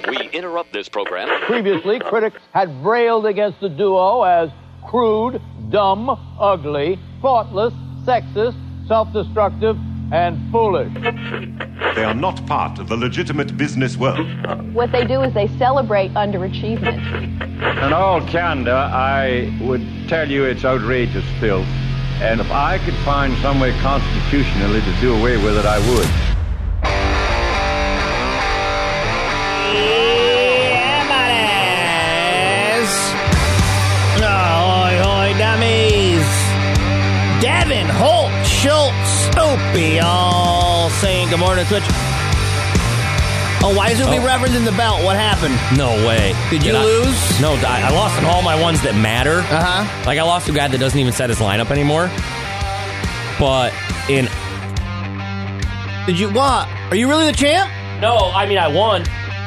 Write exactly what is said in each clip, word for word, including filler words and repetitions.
We interrupt this program. Previously, critics had railed against the duo as crude, dumb, ugly, thoughtless, sexist, self-destructive, and foolish. They are not part of the legitimate business world. What they do is they celebrate underachievement. In all candor, I would tell you it's outrageous filth. And if I could find some way constitutionally to do away with it, I would. Yeah, buddies. Ahoy, hoy, dummies. Devin, Holt, Schultz, Opie, all saying good morning, Twitch. Oh, why is Opie oh. referencing the belt? What happened? No way. Did, Did you I, lose? No, I, I lost in all my ones that matter. Uh-huh. Like, I lost to a guy that doesn't even set his lineup anymore. But in... Did you what? Are you really the champ? No, I mean, I won.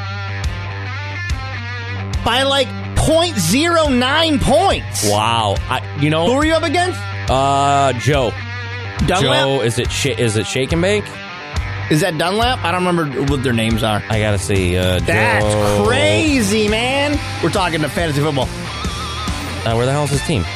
By like point zero nine points. Wow. I, you know... Who were you up against? Uh, Joe. Dunlap? Joe, is it sh- is it Shake and Bake? Is that Dunlap? I don't remember what their names are. I gotta see. Uh, That's Joe. crazy, man. We're talking to fantasy football. Uh, where the hell is his team?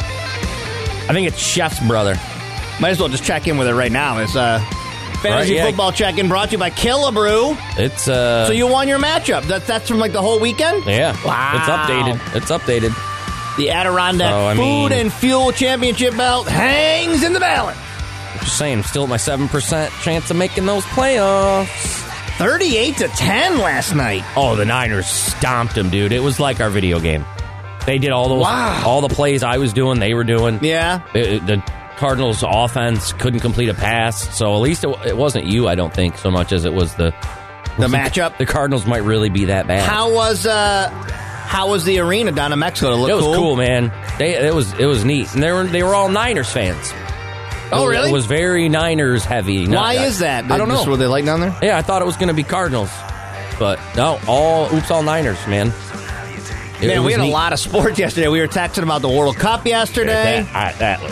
I think it's Chef's brother. Might as well just check in with it right now. It's uh, fantasy right, yeah. football check-in brought to you by Killabrew. It's uh. So you won your matchup. That, that's from like the whole weekend? Yeah. Wow. It's updated. It's updated. The Adirondack so, I Food mean, and Fuel Championship belt hangs in the balance. Just saying, I'm still at my seven percent chance of making those playoffs. thirty-eight to ten last night. Oh, the Niners stomped them, dude. It was like our video game. They did all those, wow. all the plays I was doing, they were doing. Yeah. It, it, the Cardinals' offense couldn't complete a pass, so at least it, it wasn't you, I don't think, so much as it was the... The matchup? The Cardinals might really be that bad. How was... uh How was the arena down in Mexico? It, it was cool? cool, man. They, it was it was neat, and they were they were all Niners fans. Oh, it, really? It was very Niners heavy. Why Not, is that? I don't know. Were they like down there? Yeah, I thought it was going to be Cardinals, but no, all oops, all Niners, man. It, man, it we had neat. a lot of sports yesterday. We were texting about the World Cup yesterday. That, I, that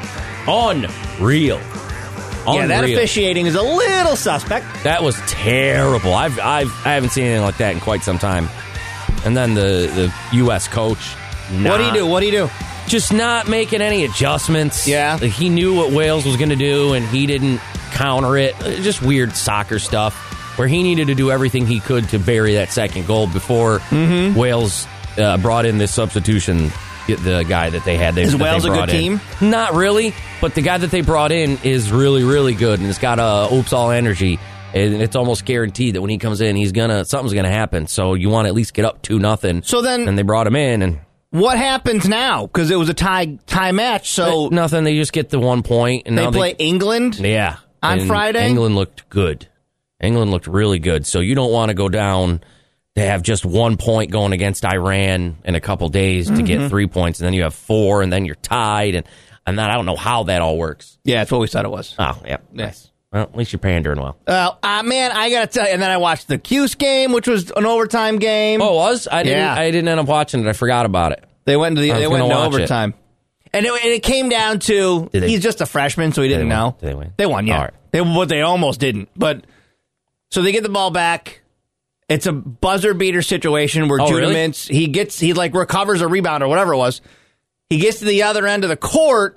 was unreal. Unreal. Yeah, that officiating is a little suspect. That was terrible. I've I've I haven't seen anything like that in quite some time. And then the, the U S coach. Not, what do you do? What do you do? Just not making any adjustments. Yeah. Like he knew what Wales was going to do, and he didn't counter it. Just weird soccer stuff where he needed to do everything he could to bury that second goal before mm-hmm. Wales uh, brought in this substitution, the guy that they had. They, is that Wales they a good in. team? Not really, but the guy that they brought in is really, really good, and it's got a oops all energy. And it's almost guaranteed that when he comes in, he's gonna something's gonna happen. So you want to at least get up two nothing. So then, and they brought him in, and what happens now? Because it was a tie tie match. So nothing. They just get the one point, and they now play they, England. Yeah, on and Friday. England looked good. England looked really good. So you don't want to go down to have just one point going against Iran in a couple days to mm-hmm. get three points, and then you have four, and then you're tied, and and then I don't know how that all works. Yeah, that's what we thought it was. Oh, yeah, yes. Well, at least you're pandering well. Uh, uh, man, I gotta tell you. And then I watched the Cuse game, which was an overtime game. Oh, it was? I didn't. Yeah. I didn't end up watching it. I forgot about it. They went into the. They went into overtime, it. and it, and it came down to they, he's just a freshman, so he didn't did know. Did they win? They won, yeah. All right. They but they almost didn't. But so they get the ball back. It's a buzzer beater situation where oh, Judah really? Mintz he gets he like recovers a rebound or whatever it was. He gets to the other end of the court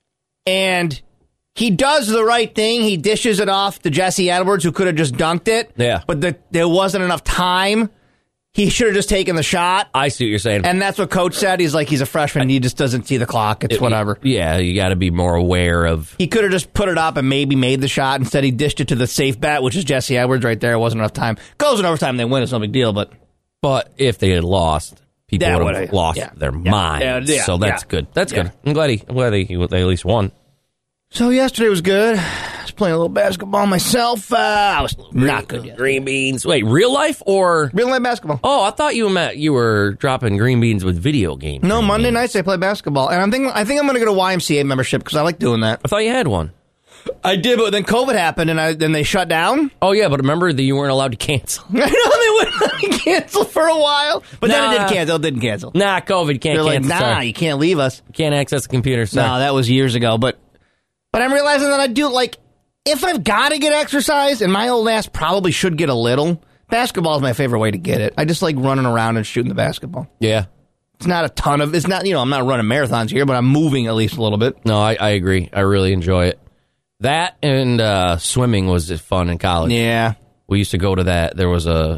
and. He does the right thing. He dishes it off to Jesse Edwards, who could have just dunked it. Yeah. But the, there wasn't enough time. He should have just taken the shot. I see what you're saying. And that's what Coach said. He's like, he's a freshman. He just doesn't see the clock. It's it, whatever. Yeah, you got to be more aware of... He could have just put it up and maybe made the shot. Instead, he dished it to the safe bet, which is Jesse Edwards right there. It wasn't enough time. Goes in overtime, they win. It's no big deal, but... But if they had lost, people That would have would've- lost yeah. their Yeah. minds. Yeah, yeah, so that's yeah. good. That's Yeah. good. I'm glad, he, I'm glad they, they at least won. So yesterday was good. I was playing a little basketball myself. Uh, I was not good yet. Green beans. Wait, real life or... Real life basketball. Oh, I thought you meant you were dropping green beans with video games. No, green Monday beans. nights I play basketball. And I'm thinking, I think I'm going to get a Y M C A membership because I like doing that. I thought you had one. I did, but then COVID happened, and I, then they shut down. Oh, yeah, but remember that you weren't allowed to cancel. I know, they wouldn't let me cancel for a while. But nah. then it did cancel. It didn't cancel. Nah, COVID can't They're like, cancel. nah, sorry. you can't leave us. Can't access the computer, sorry. No, that was years ago. But but I'm realizing that I do, like, if I've got to get exercise, and my old ass probably should get a little, basketball is my favorite way to get it. I just like running around and shooting the basketball. Yeah. It's not a ton of, it's not, you know, I'm not running marathons here, but I'm moving at least a little bit. No, I, I agree. I really enjoy it. That and uh, swimming was fun in college. Yeah. We used to go to that. There was a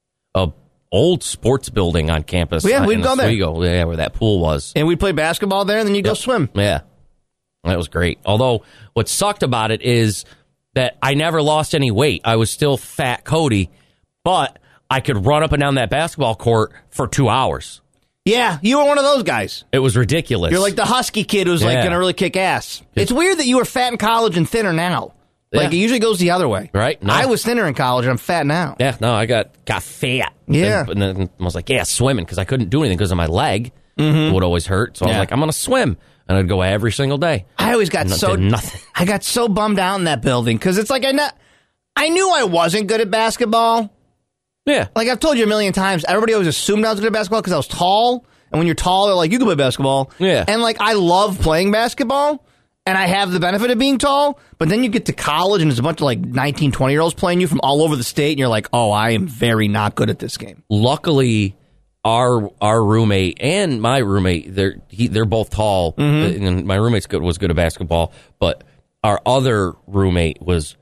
a old sports building on campus. Yeah, we'd in go there. Oswego, yeah, where that pool was. And we'd play basketball there, and then you'd go Yep. swim. Yeah. That was great. Although, what sucked about it is that I never lost any weight. I was still fat Cody, but I could run up and down that basketball court for two hours. Yeah, you were one of those guys. It was ridiculous. You're like the husky kid who's like Yeah. going to really kick ass. It's weird that you were fat in college and thinner now. Like, Yeah. it usually goes the other way. Right? No. I was thinner in college, and I'm fat now. Yeah, no, I got got fat. Yeah. And, and then I was like, yeah, swimming, because I couldn't do anything because of my leg. It would always hurt. So I was Yeah. like, I'm going to swim. And I'd go every single day. I always got No- so did nothing. I got so bummed out in that building because it's like I not, I knew I wasn't good at basketball. Yeah. Like I've told you a million times, everybody always assumed I was good at basketball because I was tall. And when you're tall, they're like, you can play basketball. Yeah. And like I love playing basketball, and I have the benefit of being tall. But then you get to college, and there's a bunch of like nineteen, twenty year olds playing you from all over the state, and you're like, oh, I am very not good at this game. Luckily, our our roommate and my roommate, they're he, they're both tall, Mm-hmm. and my roommate's good was good at basketball, but our other roommate was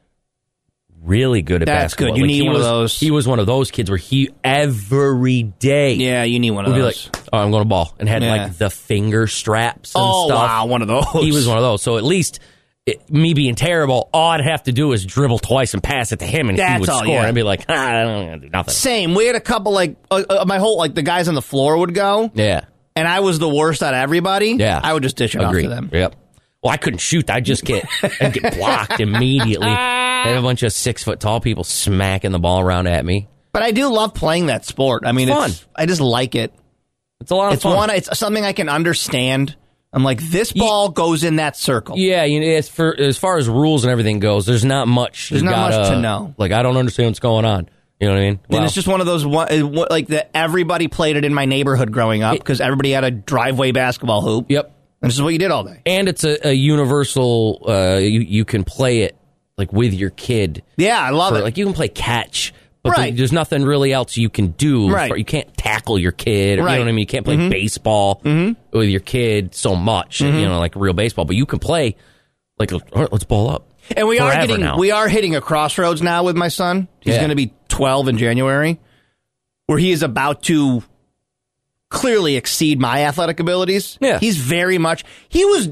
really good at That's basketball. good. You need he one of was, those. He was one of those kids where he every day, Yeah, you need one of would be those. like, "Oh, I'm going to ball," and had Yeah. like the finger straps and oh stuff. wow, one of those. He was one of those. So at least it, me being terrible, all I'd have to do is dribble twice and pass it to him, and he That's would all, score. yeah. And I'd be like, ah, I don't gonna do nothing. Same. We had a couple like uh, uh, my whole like the guys on the floor would go, Yeah. and I was the worst out of everybody. Yeah, I would just dish it off Agreed. to them. Yep. Well, I couldn't shoot. I'd just get I'd get blocked immediately. They have a bunch of six foot tall people smacking the ball around at me. But I do love playing that sport. I mean, It's it's, fun. I just like it. It's a lot of It's fun. one. It's something I can understand. I'm like, this ball goes in that circle. Yeah, you know, as for as far as rules and everything goes, there's not much. There's you not much gotta- to know. Like, I don't understand what's going on. You know what I mean? And Wow. it's just one of those one, uh, what- like that. Everybody played it in my neighborhood growing up because everybody had a driveway basketball hoop. Yep. And this is what you did all day. And it's a, a universal. Uh, you you can play it like with your kid. Yeah, I love For- it. Like you can play catch, but Right. there- there's nothing really else you can do. Right. For, you can't tackle your kid. Or, Right. You know what I mean? You can't play Mhm. baseball with your kid so much. Mhm. You know, like real baseball. But you can play. Like, all right, let's ball up. And we are Forever getting now. we are hitting a crossroads now with my son. He's Yeah. going to be twelve in January, where he is about to clearly exceed my athletic abilities. Yeah. He's very much he was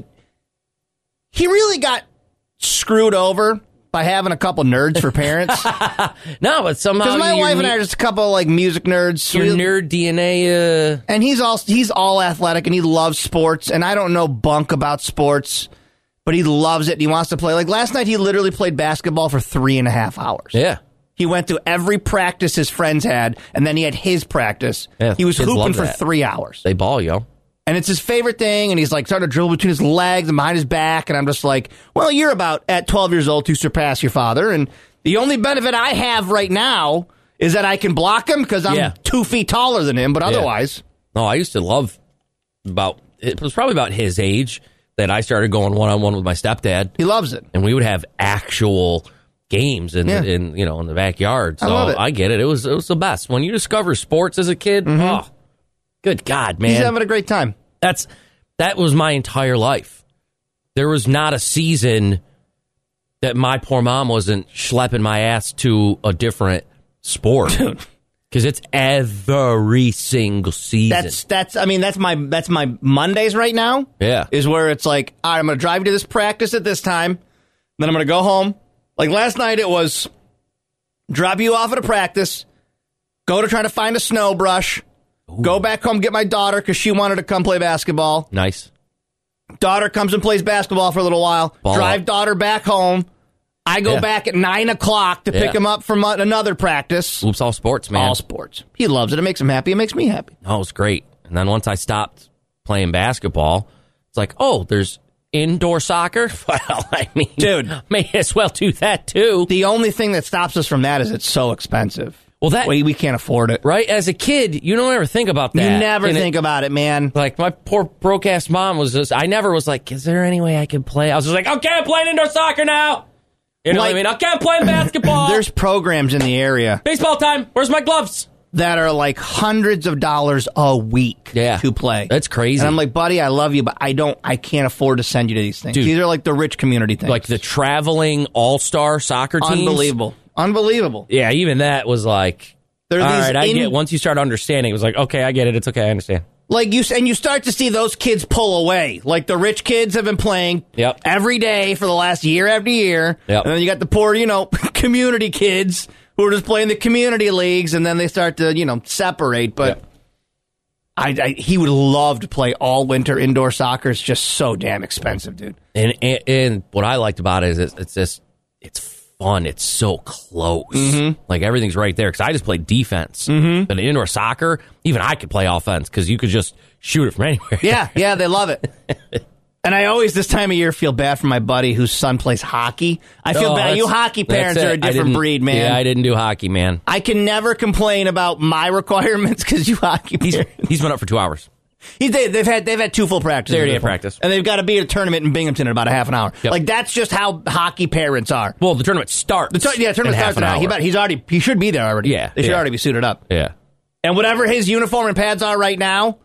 he really got screwed over by having a couple nerds for parents. No, but somehow Because my your wife and ne- I are just a couple like music nerds. your We- nerd D N A. Uh, and he's all he's all athletic and he loves sports, and I don't know bunk about sports, but he loves it and he wants to play. Like last night he literally played basketball for three and a half hours. yeah. He went to every practice his friends had, and then he had his practice. Yeah, he was kids hooping love for that. three hours. They ball, yo. And it's his favorite thing, and he's like starting to dribble between his legs and behind his back, and I'm just like, well, you're about at twelve years old to surpass your father, and the only benefit I have right now is that I can block him because I'm Yeah. two feet taller than him, but Yeah. otherwise... No, I used to love about it was probably about his age that I started going one on one with my stepdad. He loves it. And we would have actual games in Yeah. the, in you know in the backyard. So I love it. I get it. It was it was the best. When you discover sports as a kid, oh good God, man. He's having a great time. That's that was my entire life. There was not a season that my poor mom wasn't schlepping my ass to a different sport. Because it's every single season. That's that's. I mean, that's my that's my Mondays right now. Yeah. Is where it's like, all right, I'm going to drive you to this practice at this time, then I'm going to go home. Like last night, it was drop you off at a practice, go to try to find a snow brush, go back home, get my daughter because she wanted to come play basketball. Nice. Daughter comes and plays basketball for a little while. Ball drive up. daughter back home. I go Yeah. back at nine o'clock to pick Yeah. him up from another practice. Oops, all sports, man. All sports. He loves it. It makes him happy. It makes me happy. Oh, it was great. And then once I stopped playing basketball, it's like, oh, there's indoor soccer? Well, I mean, Dude. may as well do that too. The only thing that stops us from that is it's so expensive. Well, that We, we can't afford it. right as a kid, you don't ever think about that. You never And it- think about it, man. Like my poor broke ass mom was just. I never was like, is there any way I can play? I was just like, okay, I'm playing indoor soccer now. You know Like- what I mean? Okay, I'm playing basketball. There's programs in the area baseball time. Where's my gloves? that are like hundreds of dollars a week Yeah. to play. That's crazy. And I'm like, buddy, I love you, but I don't, I can't afford to send you to these things. Dude. These are like the rich community things. Like the traveling all-star soccer teams. Unbelievable. Unbelievable. Yeah, even that was like, There are all these right, I in- get, once you start understanding, it was like, okay, I get it. It's okay, I understand. Like you, and you start to see those kids pull away. Like the rich kids have been playing Yep. every day for the last year after year. Yep. And then you got the poor, you know, community kids who are just playing the community leagues, and then they start to, you know, separate. But Yep. I, I, he would love to play all winter indoor soccer. It's just so damn expensive, dude. And, and and what I liked about it is it's, it's just it's fun. It's so close. Mm-hmm. Like everything's right there. Because I just played defense. Mm-hmm. But in indoor soccer, even I could play offense because you could just shoot it from anywhere. Yeah, yeah, they love it. And I always, this time of year, feel bad for my buddy whose son plays hockey. I feel Oh, bad. that's- You hockey that's parents it. are a I different didn't- breed, man. Yeah, I didn't do hockey, man. I can never complain about my requirements because you hockey He's parents. he's been up for two hours. He, they, they've had they've had two full practices. They already at had this point. practice. And they've got to be at a tournament in Binghamton in about a half an hour. Yep. Like that's just how hockey parents are. Well, the tournament starts. The t- yeah, the tournament in half starts an now. He, hour. about, he's already he should be there already. Yeah, they should yeah. already be suited up. Yeah. And whatever his uniform and pads are right now,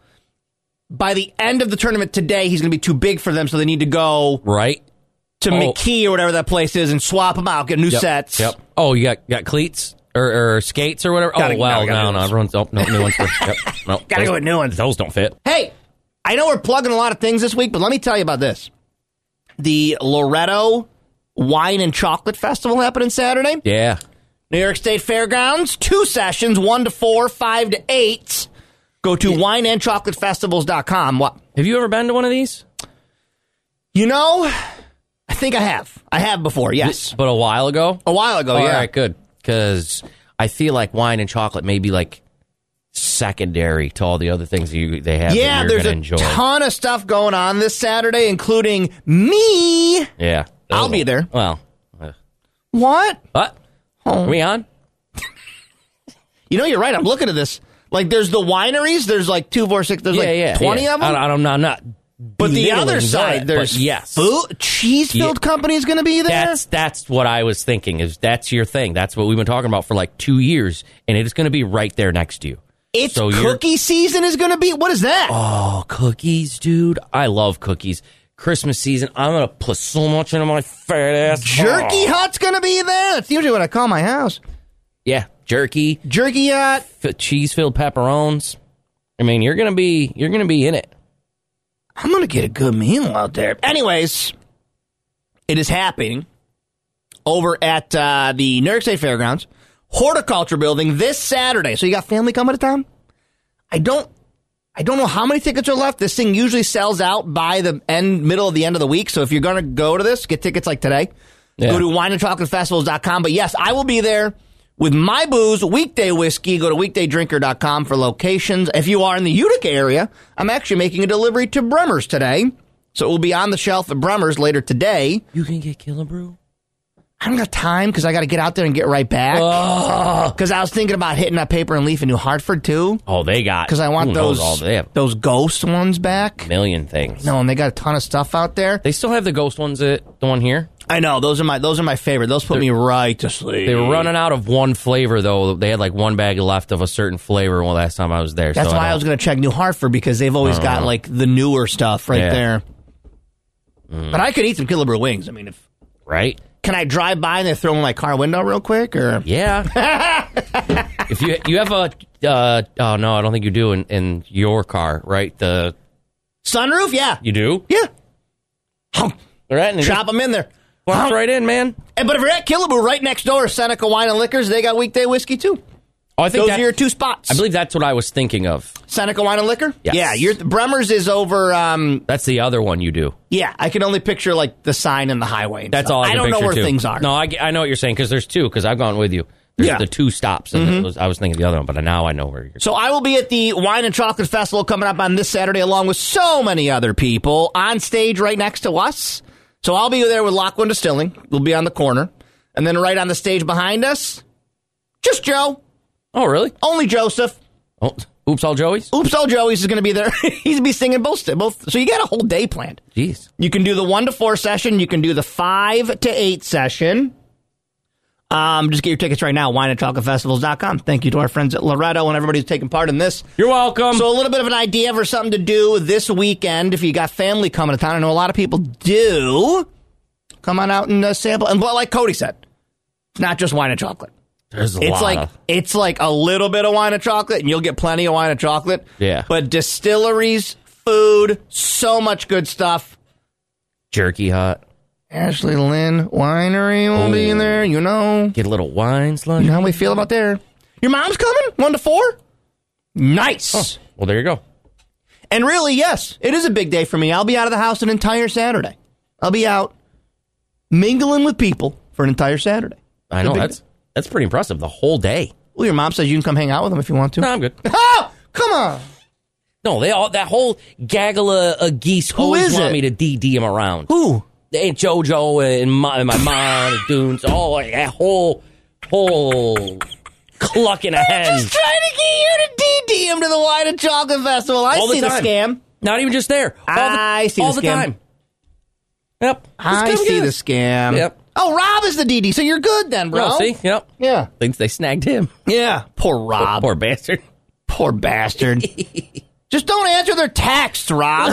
by the end of the tournament today, he's going to be too big for them, so they need to go Right. to Oh. McKee or whatever that place is and swap them out, get new Yep. sets. Yep. Oh, you got you got cleats or, or skates or whatever. Gotta- oh well, no, gotta no, do no, those. everyone's oh, no new ones. For, yep. No, Gotta those- go with new ones. Those don't fit. Hey, I know we're plugging a lot of things this week, but let me tell you about this. The Loretto Wine and Chocolate Festival happening Saturday. Yeah. New York State Fairgrounds, two sessions, one to four, five to eight. Go to wine and chocolate festivals dot com. What? Have you ever been to one of these? You know, I think I have. I have before, yes. But a while ago. A while ago, All yeah. right, good. Because I feel like wine and chocolate may be like secondary to all the other things you they have. Yeah, that you're there's gonna a enjoy. ton of stuff going on this Saturday, including me. Yeah, I'll Oh. be there. Well, uh, What? what? Are we on? You know, you're right. I'm looking at this. Like, there's the wineries. There's like two, four, six. There's yeah, like yeah, twenty yeah. of them. I, don't- I'm not. But the other belittling side, that, there's but yes, food, cheese-filled Yeah. company is going to be there. That's that's what I was thinking. Is that's your thing? That's what we've been talking about for like two years, and it is going to be right there next to you. it's so you're- cookie season is going to be. What is that? Oh, cookies, dude! I love cookies. Christmas season, I'm gonna put so much into my fat ass. Jerky Oh. Hut's going to be there. That's usually what I call my house. Yeah, jerky, Jerky Hut. f- cheese-filled pepperones. I mean, you're gonna be you're gonna be in it. I'm going to get a good meal out there. Anyways, it is happening over at uh, the New York State Fairgrounds Horticulture Building this Saturday. So you got family coming to town? I don't I don't know how many tickets are left. This thing usually sells out by the end middle of the end of the week. So if you're going to go to this, get tickets like today. Yeah. Go to wine and chocolate festivals dot com. But yes, I will be there with my booze, weekday whiskey. Go to weekday drinker dot com for locations. If you are in the Utica area, I'm actually making a delivery to Bremmer's today. So it will be on the shelf at Bremmer's later today. You can get Killebrew. I don't got time because I got to get out there and get right back. Because I was thinking about hitting that Paper and Leaf in New Hartford too. Oh, they got Because I want who knows those all they have those ghost ones back. a million things. No, and they got a ton of stuff out there. They still have the ghost ones at the one here. I know those are my those are my favorite. Those put me right to sleep. They were running out of one flavor though. They had like one bag left of a certain flavor. Well, last time I was there, That's so why I, don't- was going to check New Hartford because they've always got like the newer stuff right Yeah. there. But I could eat some Killebrew wings. I mean, if right. can I drive by and they throw in my car window real quick or Yeah. If you you have a uh, oh no, I don't think you do in, in your car, right? The sunroof? Yeah, you do, yeah. Hump. all right? And it Chop them in there. just walks right in, man. And, but if you're at Killebrew, right next door is Seneca Wine and Liquors. They got weekday whiskey too. Oh, I think Those that, are your two spots. I believe that's what I was thinking of. Seneca Wine and Liquor. Yes. Yeah, your Bremmer's is over. Um, That's the other one you do. yeah, I can only picture like the sign and the highway. And That's stuff. all I, can don't know picture, where too. things are. No, I, get- I know what you're saying because there's two. Because I've gone with you. There's Yeah. the two stops, and it was, I was thinking the other one, but now I know where you're. So I will be at the Wine and Chocolate Festival coming up on this Saturday, along with so many other people on stage right next to us. So I'll be there with Lachlan Distilling. We'll be on the corner, and then right on the stage behind us, just Joe, Oh, really? only Joseph. Oh, oops, all Joey's. Oops, all Joey's is going to be there. He's going to be singing both. Both. So you got a whole day planned. Jeez. You can do the one to four session. You can do the five to eight session. Um, just get your tickets right now, wine and chocolate festivals dot com. Thank you to our friends at Loretto and everybody who's taking part in this. You're welcome. So a little bit of an idea for something to do this weekend if you got family coming to town. I know a lot of people do. Come on out and uh, sample. And but like Cody said, it's not just wine and chocolate. There's a It's lot like of... it's like a little bit of wine and chocolate, and you'll get plenty of wine and chocolate. Yeah. But distilleries, food, so much good stuff. Jerky Hut. Ashley Lynn Winery will be in there, you know. Get a little wine slush. You know how we feel about there. Your mom's coming? One to four? Nice. Oh, well, there you go. And really, yes, it is a big day for me. I'll be out of the house an entire Saturday. I'll be out mingling with people for an entire Saturday. I know, that's that's pretty impressive. The whole day. Well, your mom says you can come hang out with them if you want to. No, I'm good. Oh, come on. No, they all that whole gaggle of uh, geese Who always is want it? me to D D them around. Who? Aunt JoJo and my, my mom and Dunes. Oh, that whole whole clucking of hens. Just trying to get you to D D him to the Wine and Chocolate Festival. I All the see the, time. scam. Not even just there. All the, I see all the the scam. time. Yep. I Just come see get the it. scam. Yep. Oh, Rob is the D D, so you're good then, bro. No, see? Yep. Yeah. Thinks they snagged him. Yeah. Poor Rob. Poor bastard. Poor bastard. Just don't answer their texts, Rob.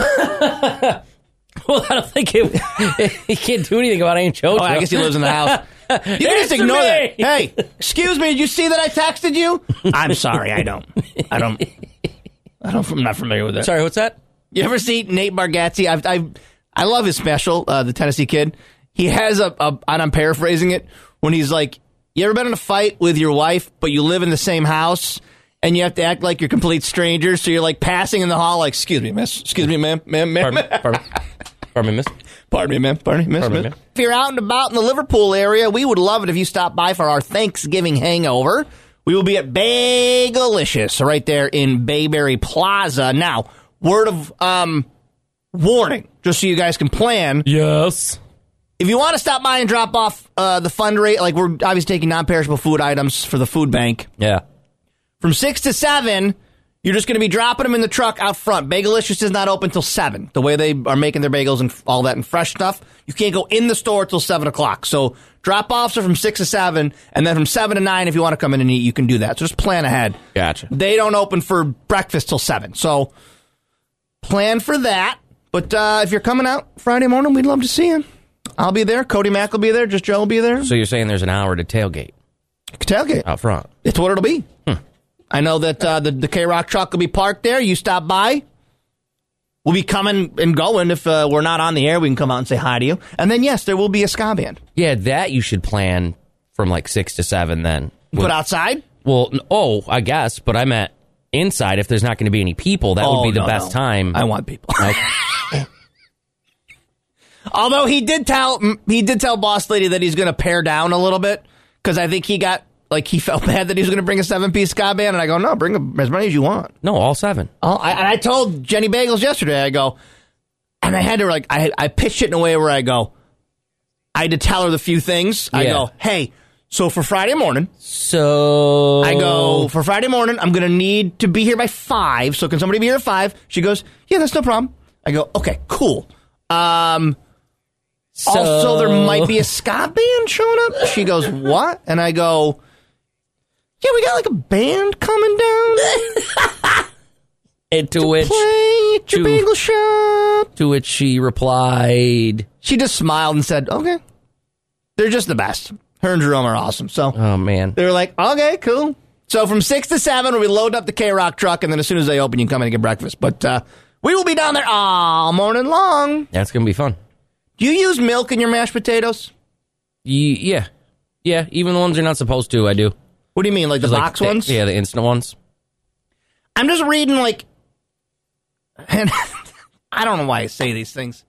Well, I don't think it, he can't do anything about Aunt JoJo. Oh, I guess he lives in the house. You can just Answer ignore me. that. Hey, excuse me, did you see that I texted you? I'm sorry, I don't. I don't. I don't. I'm not familiar with that. Sorry, what's that? You ever see Nate Bargatze? I've, I've, I love his special, uh, the Tennessee Kid. He has a, a, and I'm paraphrasing it, when he's like, you ever been in a fight with your wife, but you live in the same house, and you have to act like you're complete strangers, so you're like passing in the hall, like, excuse me, miss, excuse me, ma'am, ma'am, ma'am. Pardon me, pardon me, pardon me, miss. Pardon me, ma'am, pardon me, miss, Pardon me, miss. ma'am. If you're out and about in the Liverpool area, we would love it if you stopped by for our Thanksgiving hangover. We will be at Bagelicious right there in Bayberry Plaza. Now, word of um, warning, just so you guys can plan. Yes. If you want to stop by and drop off uh, the fundraiser, like we're obviously taking non-perishable food items for the food bank. Yeah. From six to seven, you're just going to be dropping them in the truck out front. Bagelicious is not open till seven. The way they are making their bagels and all that and fresh stuff, you can't go in the store till seven o'clock. So drop-offs are from six to seven, and then from seven to nine, if you want to come in and eat, you can do that. So just plan ahead. Gotcha. They don't open for breakfast till seven. So plan for that. But uh, if you're coming out Friday morning, we'd love to see you. I'll be there. Cody Mack will be there. Just Joe will be there. So you're saying there's an hour to tailgate Tailgate. out front? It's what it'll be. Hmm. I know that uh, the, the K-Rock truck will be parked there. You stop by. We'll be coming and going. If uh, we're not on the air, we can come out and say hi to you. And then, yes, there will be a ska band. Yeah, that you should plan from like six to seven then. Put outside? Well, n- oh, I guess, but I meant inside. If there's not going to be any people, that Oh, would be the no, best no. time. I want people. Like, Although he did tell he did tell Boss Lady that he's going to pare down a little bit because I think he got like he felt bad that he was going to bring a seven piece ska band, and I go, no, bring a, as many as you want. no, all seven. Oh, I, and I told Jenny Bagels yesterday, I go, and I had to like I I pitched it in a way where I go, I had to tell her the few things. I Yeah. go, hey, so for Friday morning, So I go for Friday morning, I'm going to need to be here by five. So can somebody be here at five? She goes, yeah, that's no problem. I go, okay, cool. Um. So, Also, there might be a ska band showing up. She goes, what? And I go, yeah, we got like a band coming down And to which, play at your to- bagel shop. to which she replied, She just smiled and said, okay. They're just the best. Her and Jerome are awesome. So "Oh man, they were like, okay, cool. So from six to seven, we'll be loading up the K-Rock truck, and then as soon as they open, you can come in and get breakfast. But uh, we will be down there all morning long. that's gonna be fun." Do you use milk in your mashed potatoes? Ye- yeah, yeah. Even the ones you're not supposed to, I do. What do you mean, like the Just like box the- ones? Yeah, the instant ones. I'm just reading, like, and I don't know why I say these things.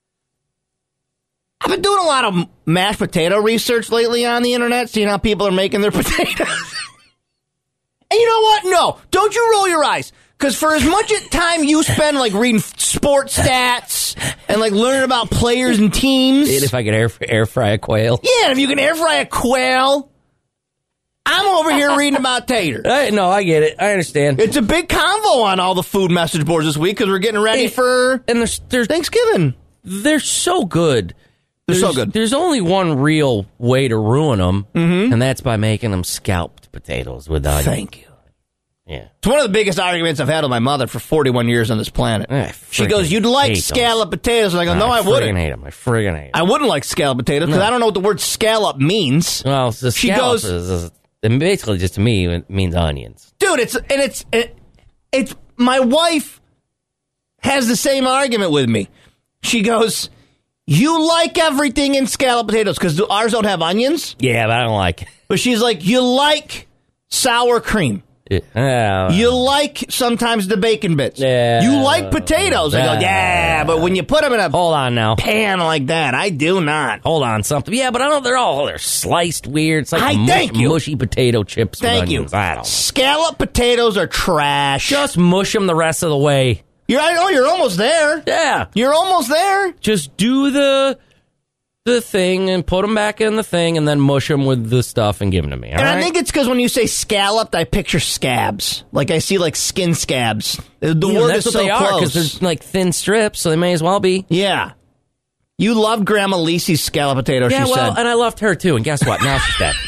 I've been doing a lot of mashed potato research lately on the internet, seeing how people are making their potatoes. And you know what? No, don't you roll your eyes. Because for as much time you spend, like, reading sports stats and, like, learning about players and teams. And if I could air air fry a quail, Yeah, if you can air fry a quail. I'm over here reading about taters. I, no, I get it. I understand. It's a big convo on all the food message boards this week because we're getting ready Hey, for and there's there's Thanksgiving. they're so good They're there's, so good. There's only one real way to ruin them, mm-hmm. and that's by making them scalped potatoes with onions. Thank you. Yeah. It's one of the biggest arguments I've had with my mother for forty-one years on this planet. I She goes, you'd like hate scallop those. potatoes. And I go, no, I, I wouldn't. friggin' hate them. I friggin' hate them. I wouldn't like scallop potatoes because No. I don't know what the word scallop means. Well, the She scallop goes- is, is and basically just to me it means onions. Dude, it's and it's it, it's my wife has the same argument with me. She goes, you like everything in scallop potatoes because ours don't have onions. Yeah, but I don't like it. But she's like, you like sour cream. Yeah. You like sometimes the bacon bits. Yeah. You like potatoes. I go, Yeah. yeah, but when you put them in a Hold on now. pan like that, I do not. Hold on, something. Yeah, but I don't. They're all they're sliced weird. It's like I mush, thank you. mushy potato chips. Thank with you. onions. I don't. Scallop potatoes are trash. Just mush them the rest of the way. You're, I know you're almost there. Yeah. You're almost there. Just do the the thing and put them back in the thing, and then mush them with the stuff and give them to me. All And right? I think it's because when you say scalloped, I picture scabs. Like I see like skin scabs. The the Yeah, word that's is what so they are close. because they're like thin strips, so they may as well be. Yeah. You love Grandma Lisi's scallop potatoes, Yeah, she well, said. and I loved her too. And guess what? Now she's dead.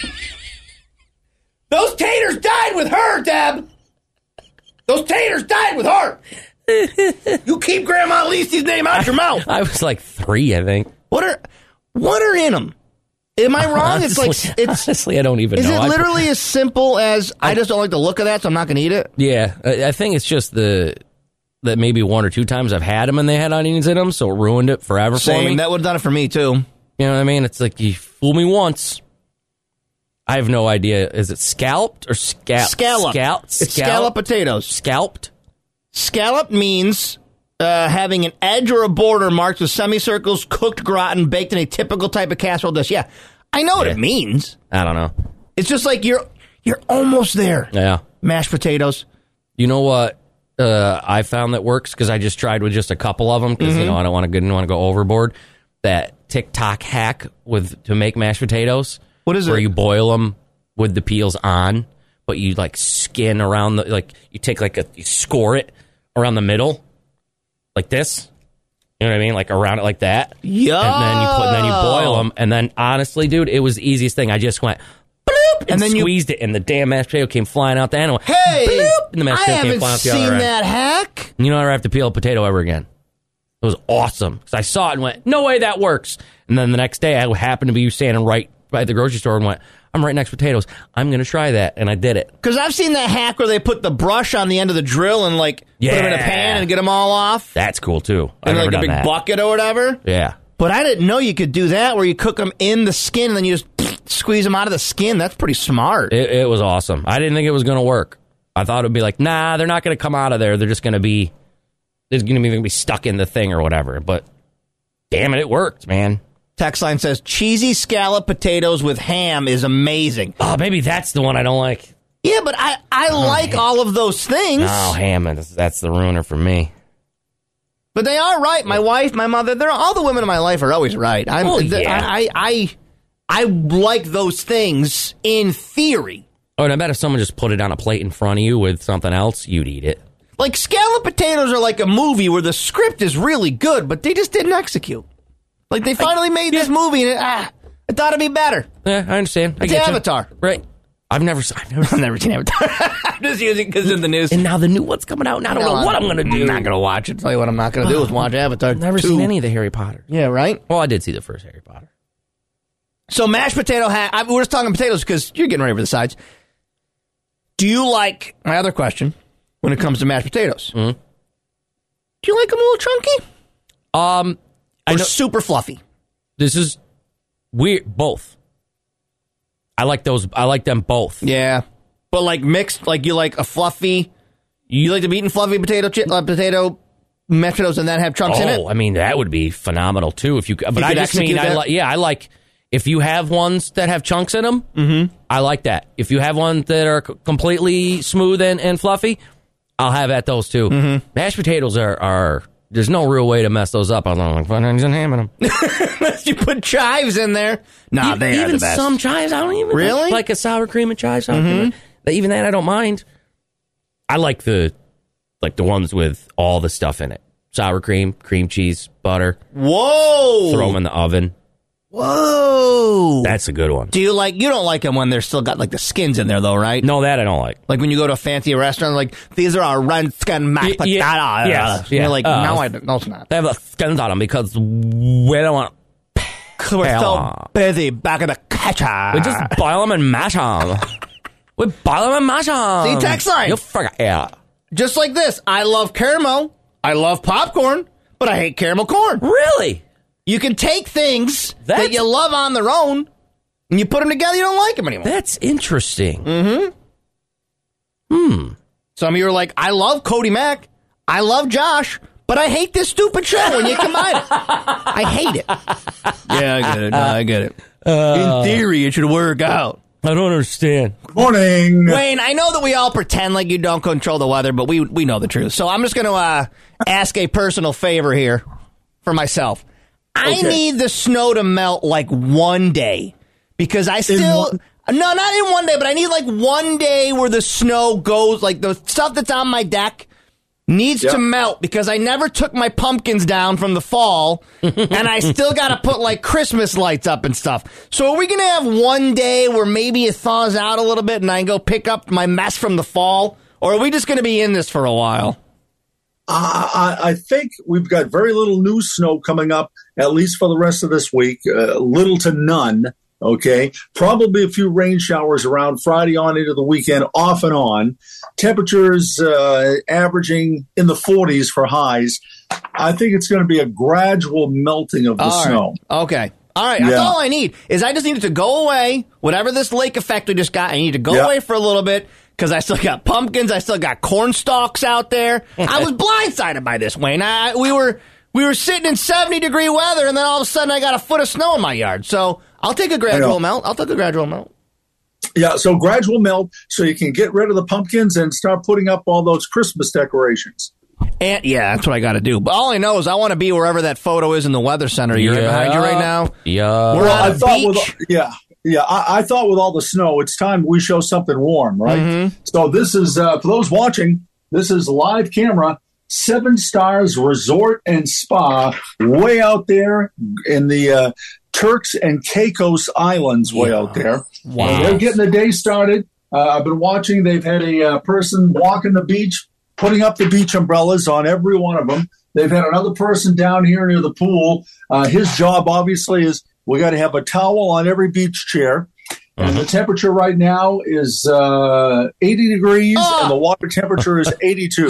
Those taters died with her, Deb. Those taters died with her. You keep Grandma Lisi's name out your mouth. I was like three, I think. What are what are in them? Am I wrong? Honestly, it's like it's. honestly, I don't even Is know. it I- literally as simple as I just don't like the look of that, so I'm not going to eat it? Yeah, I, I think it's just the that maybe one or two times I've had them and they had onions in them, so it ruined it forever for me. Same. That would have done it for me too. You know what I mean? It's like you fool me once. I have no idea. Is it scalped or scalp? Scallop. Scalp. It's scallop potatoes. Scalped. Scallop means uh, having an edge or a border marked with semicircles, cooked gratin, baked in a typical type of casserole dish. Yeah, I know what Yeah. it means. I don't know. It's just like you're you're almost there. Yeah. Mashed potatoes. You know what? Uh, I found that works because I just tried with just a couple of them because you know I don't want to didn't want to go overboard. That TikTok hack with to make mashed potatoes. What is where it? you boil them with the peels on, but you like skin around the like you take like a you score it around the middle, like this. You know what I mean? Like around it like that. Yeah. And then you put, and then you boil them, and then honestly, dude, it was the easiest thing. I just went bloop and, And then you- squeezed it, and the damn mashed potato came flying out the end. And went, Hey, bloop, and the mashed I potato came haven't flying out the seen other end. that hack. You don't ever have to peel a potato ever again. It was awesome because I saw it and went, no way that works. And then the next day, I happened to be standing right by the grocery store and went, I'm right next to potatoes. I'm going to try that. And I did it. Because I've seen that hack where they put the brush on the end of the drill and like put them in a Yeah. pan and get them all off. That's cool too. I've in never like a done big that. bucket or whatever. Yeah. But I didn't know you could do that where you cook them in the skin and then you just squeeze them out of the skin. That's pretty smart. It, it was awesome. I didn't think it was going to work. I thought it would be like, nah, they're not going to come out of there. They're just going to be, they're going to be, gonna be stuck in the thing or whatever. But damn it, it worked, man. Text line says cheesy scallop potatoes with ham is amazing. Oh, maybe that's the one I don't like. Yeah, but I, I like ham. all of those things. Oh, ham, that's, that's the ruiner for me. But they are right. My wife, my mother, they're all the women in my life are always right. I'm, Oh, th- yeah. I, I, I, I like those things in theory. Oh, and I bet if someone just put it on a plate in front of you with something else, you'd eat it. Like scallop potatoes are like a movie where the script is really good, but they just didn't execute. Like they finally made this movie and it, ah, I thought it'd be better. Yeah, I understand. I It's get you. Avatar. Right. I've never, I've never I've never seen Avatar. I'm just using because in the news. And now the new one's coming out, and I don't know what I'm going to do. I'm not going to watch it. Tell you what I'm not going to do is watch Avatar. I've never two. seen any of the Harry Potter. Yeah, right? Well, I did see the first Harry Potter. So mashed potato hat. I, we're just talking potatoes because you're getting ready for the sides. Do you like, my other question, when it comes to mashed potatoes, Mm-hmm. do you like them a little chunky Um, or I know super fluffy? this is weird. Both. I like those. I like them both. Yeah. But like mixed, like you like a fluffy, you like to be eating fluffy potato chip, uh, potato mashed potatoes and then have chunks in it? Oh, I mean that would be phenomenal too if you. But you I could just mean, execute I that? like. Yeah, I like if you have ones that have chunks in them. Mm-hmm. I like that. If you have ones that are c- completely smooth and, and fluffy, I'll have at those too. Mm-hmm. Mashed potatoes are are. There's no real way to mess those up. I'm like, put onions and ham in them. Unless you put chives in there. Nah, they even are the best. some chives, I don't even Really? like, like a sour cream and chives. Sour cream. Even that, I don't mind. I like the like the ones with all the stuff in it: sour cream, cream cheese, butter. Whoa! Throw them in the oven. Whoa. That's a good one. Do you like, you don't like them when they're still got like the skins in there though, right? No, that I don't like. Like when you go to a fancy restaurant, like, these are our run skin mashed Y- yeah, potato. yes, And you're yeah. like, Uh, no, I don't. No, it's not. They have the skins on them because we don't want. Because we're so busy back in the kitchen. We just boil them and mash them. We boil them and mash them. See, text line. You forgot. Yeah. Just like this. I love caramel. I love popcorn, but I hate caramel corn. Really? You can take things That's- that you love on their own, and you put them together, you don't like them anymore. That's interesting. Mm-hmm. Hmm. Some of you are like, I love Cody Mack. I love Josh. But I hate this stupid show when you combine it. I hate it. Yeah, I get it. No, I get it. Uh, In theory, it should work out. I don't understand. Morning. Wayne, I know that we all pretend like you don't control the weather, but we we know the truth. So I'm just going to uh, ask a personal favor here for myself. I Okay. need the snow to melt like one day because I still... one- No, not in one day, but I need like one day where the snow goes, like the stuff that's on my deck needs Yep. to melt because I never took my pumpkins down from the fall and I still got to put like Christmas lights up and stuff. So are we going to have one day where maybe it thaws out a little bit and I can go pick up my mess from the fall? Or are we just going to be in this for a while? Uh, I, I think we've got very little new snow coming up, at least for the rest of this week. Uh, little to none. Okay. Probably a few rain showers around Friday on into the weekend, off and on. Temperatures uh, averaging in the forties for highs. I think it's going to be a gradual melting of the All right. snow. Okay. All right. That's Yeah. all I need is I just need it to go away. Whatever this lake effect we just got, I need to go Yeah. away for a little bit because I still got pumpkins. I still got corn stalks out there. I was blindsided by this, Wayne. I, we were we were sitting in seventy degree weather, and then all of a sudden I got a foot of snow in my yard. So I'll take a gradual melt. I'll take a gradual melt. Yeah, so gradual melt so you can get rid of the pumpkins and start putting up all those Christmas decorations. And yeah, that's what I got to do. But all I know is I want to be wherever that photo is in the weather center. You're right behind you right now. Yeah. We're Well, on I a thought beach. with yeah, yeah, I, I thought with all the snow, it's time we show something warm, right? Mm-hmm. So this is uh, for those watching. This is live camera, Seven Stars Resort and Spa, way out there in the uh, Turks and Caicos Islands, way Yeah. out there. Wow. And they're getting the day started. Uh, I've been watching. They've had a uh, person walking the beach, putting up the beach umbrellas on every one of them. They've had another person down here near the pool. Uh, his job, obviously, is we got to have a towel on every beach chair. And the temperature right now is uh, eighty degrees, Oh. and the water temperature is eighty-two.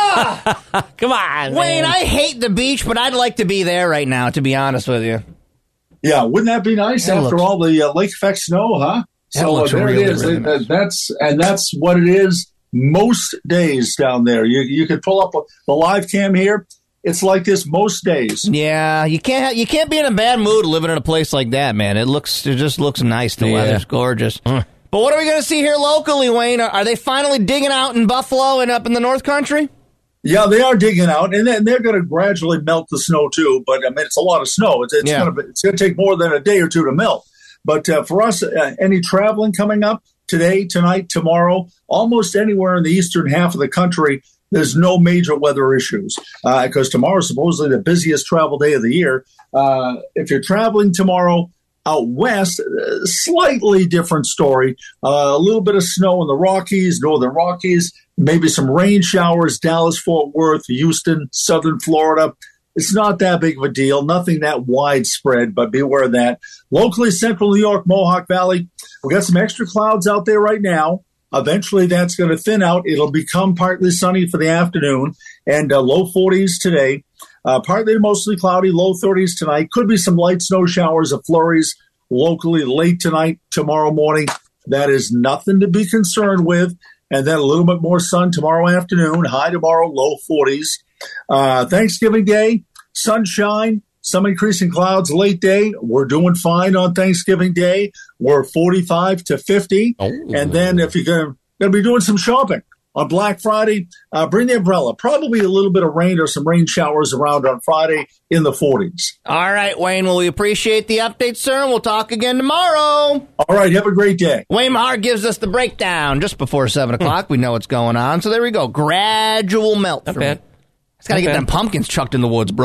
Ah! Come on, Wayne, man. I hate the beach, but I'd like to be there right now, to be honest with you. Yeah, wouldn't that be nice That after looks- all the uh, lake effect snow, huh? That So uh, looks there really, it is. really It- nice. That's and that's what it is most days down there. You you could pull up the live cam here. It's like this most days. Yeah, you can't ha- you can't be in a bad mood living in a place like that, man. It looks it just looks nice. The Yeah. weather's gorgeous. Mm. But what are we going to see here locally, Wayne? Are, are they finally digging out in Buffalo and up in the North Country? Yeah, they are digging out, and then they're going to gradually melt the snow too. But I mean, it's a lot of snow. It's, it's Yeah. going to it's going to take more than a day or two to melt. But uh, for us, uh, any traveling coming up today, tonight, tomorrow, almost anywhere in the eastern half of the country, there's no major weather issues because uh, tomorrow is supposedly the busiest travel day of the year. Uh, if you're traveling tomorrow out west, uh, slightly different story. Uh, a little bit of snow in the Rockies, northern Rockies, maybe some rain showers, Dallas, Fort Worth, Houston, southern Florida. It's not that big of a deal, nothing that widespread, but be aware of that. Locally, central New York, Mohawk Valley, we got some extra clouds out there right now. Eventually, that's going to thin out. It'll become partly sunny for the afternoon and uh, low forties today. Uh, partly to mostly cloudy, low thirties tonight. Could be some light snow showers or flurries locally late tonight, tomorrow morning. That is nothing to be concerned with. And then a little bit more sun tomorrow afternoon. High tomorrow, low forties. Uh, Thanksgiving Day, sunshine, some increasing clouds late day. We're doing fine on Thanksgiving Day. We're forty-five to fifty. Oh. And then if you're going to be doing some shopping on Black Friday, uh, bring the umbrella. Probably a little bit of rain or some rain showers around on Friday in the forties. All right, Wayne. Well, we appreciate the update, sir, and we'll talk again tomorrow. All right. Have a great day. Wayne Mahar gives us the breakdown just before seven o'clock. We know what's going on. So there we go. Gradual melt. Not for me. bad. It's got to Not get bad. them pumpkins chucked in the woods, bro.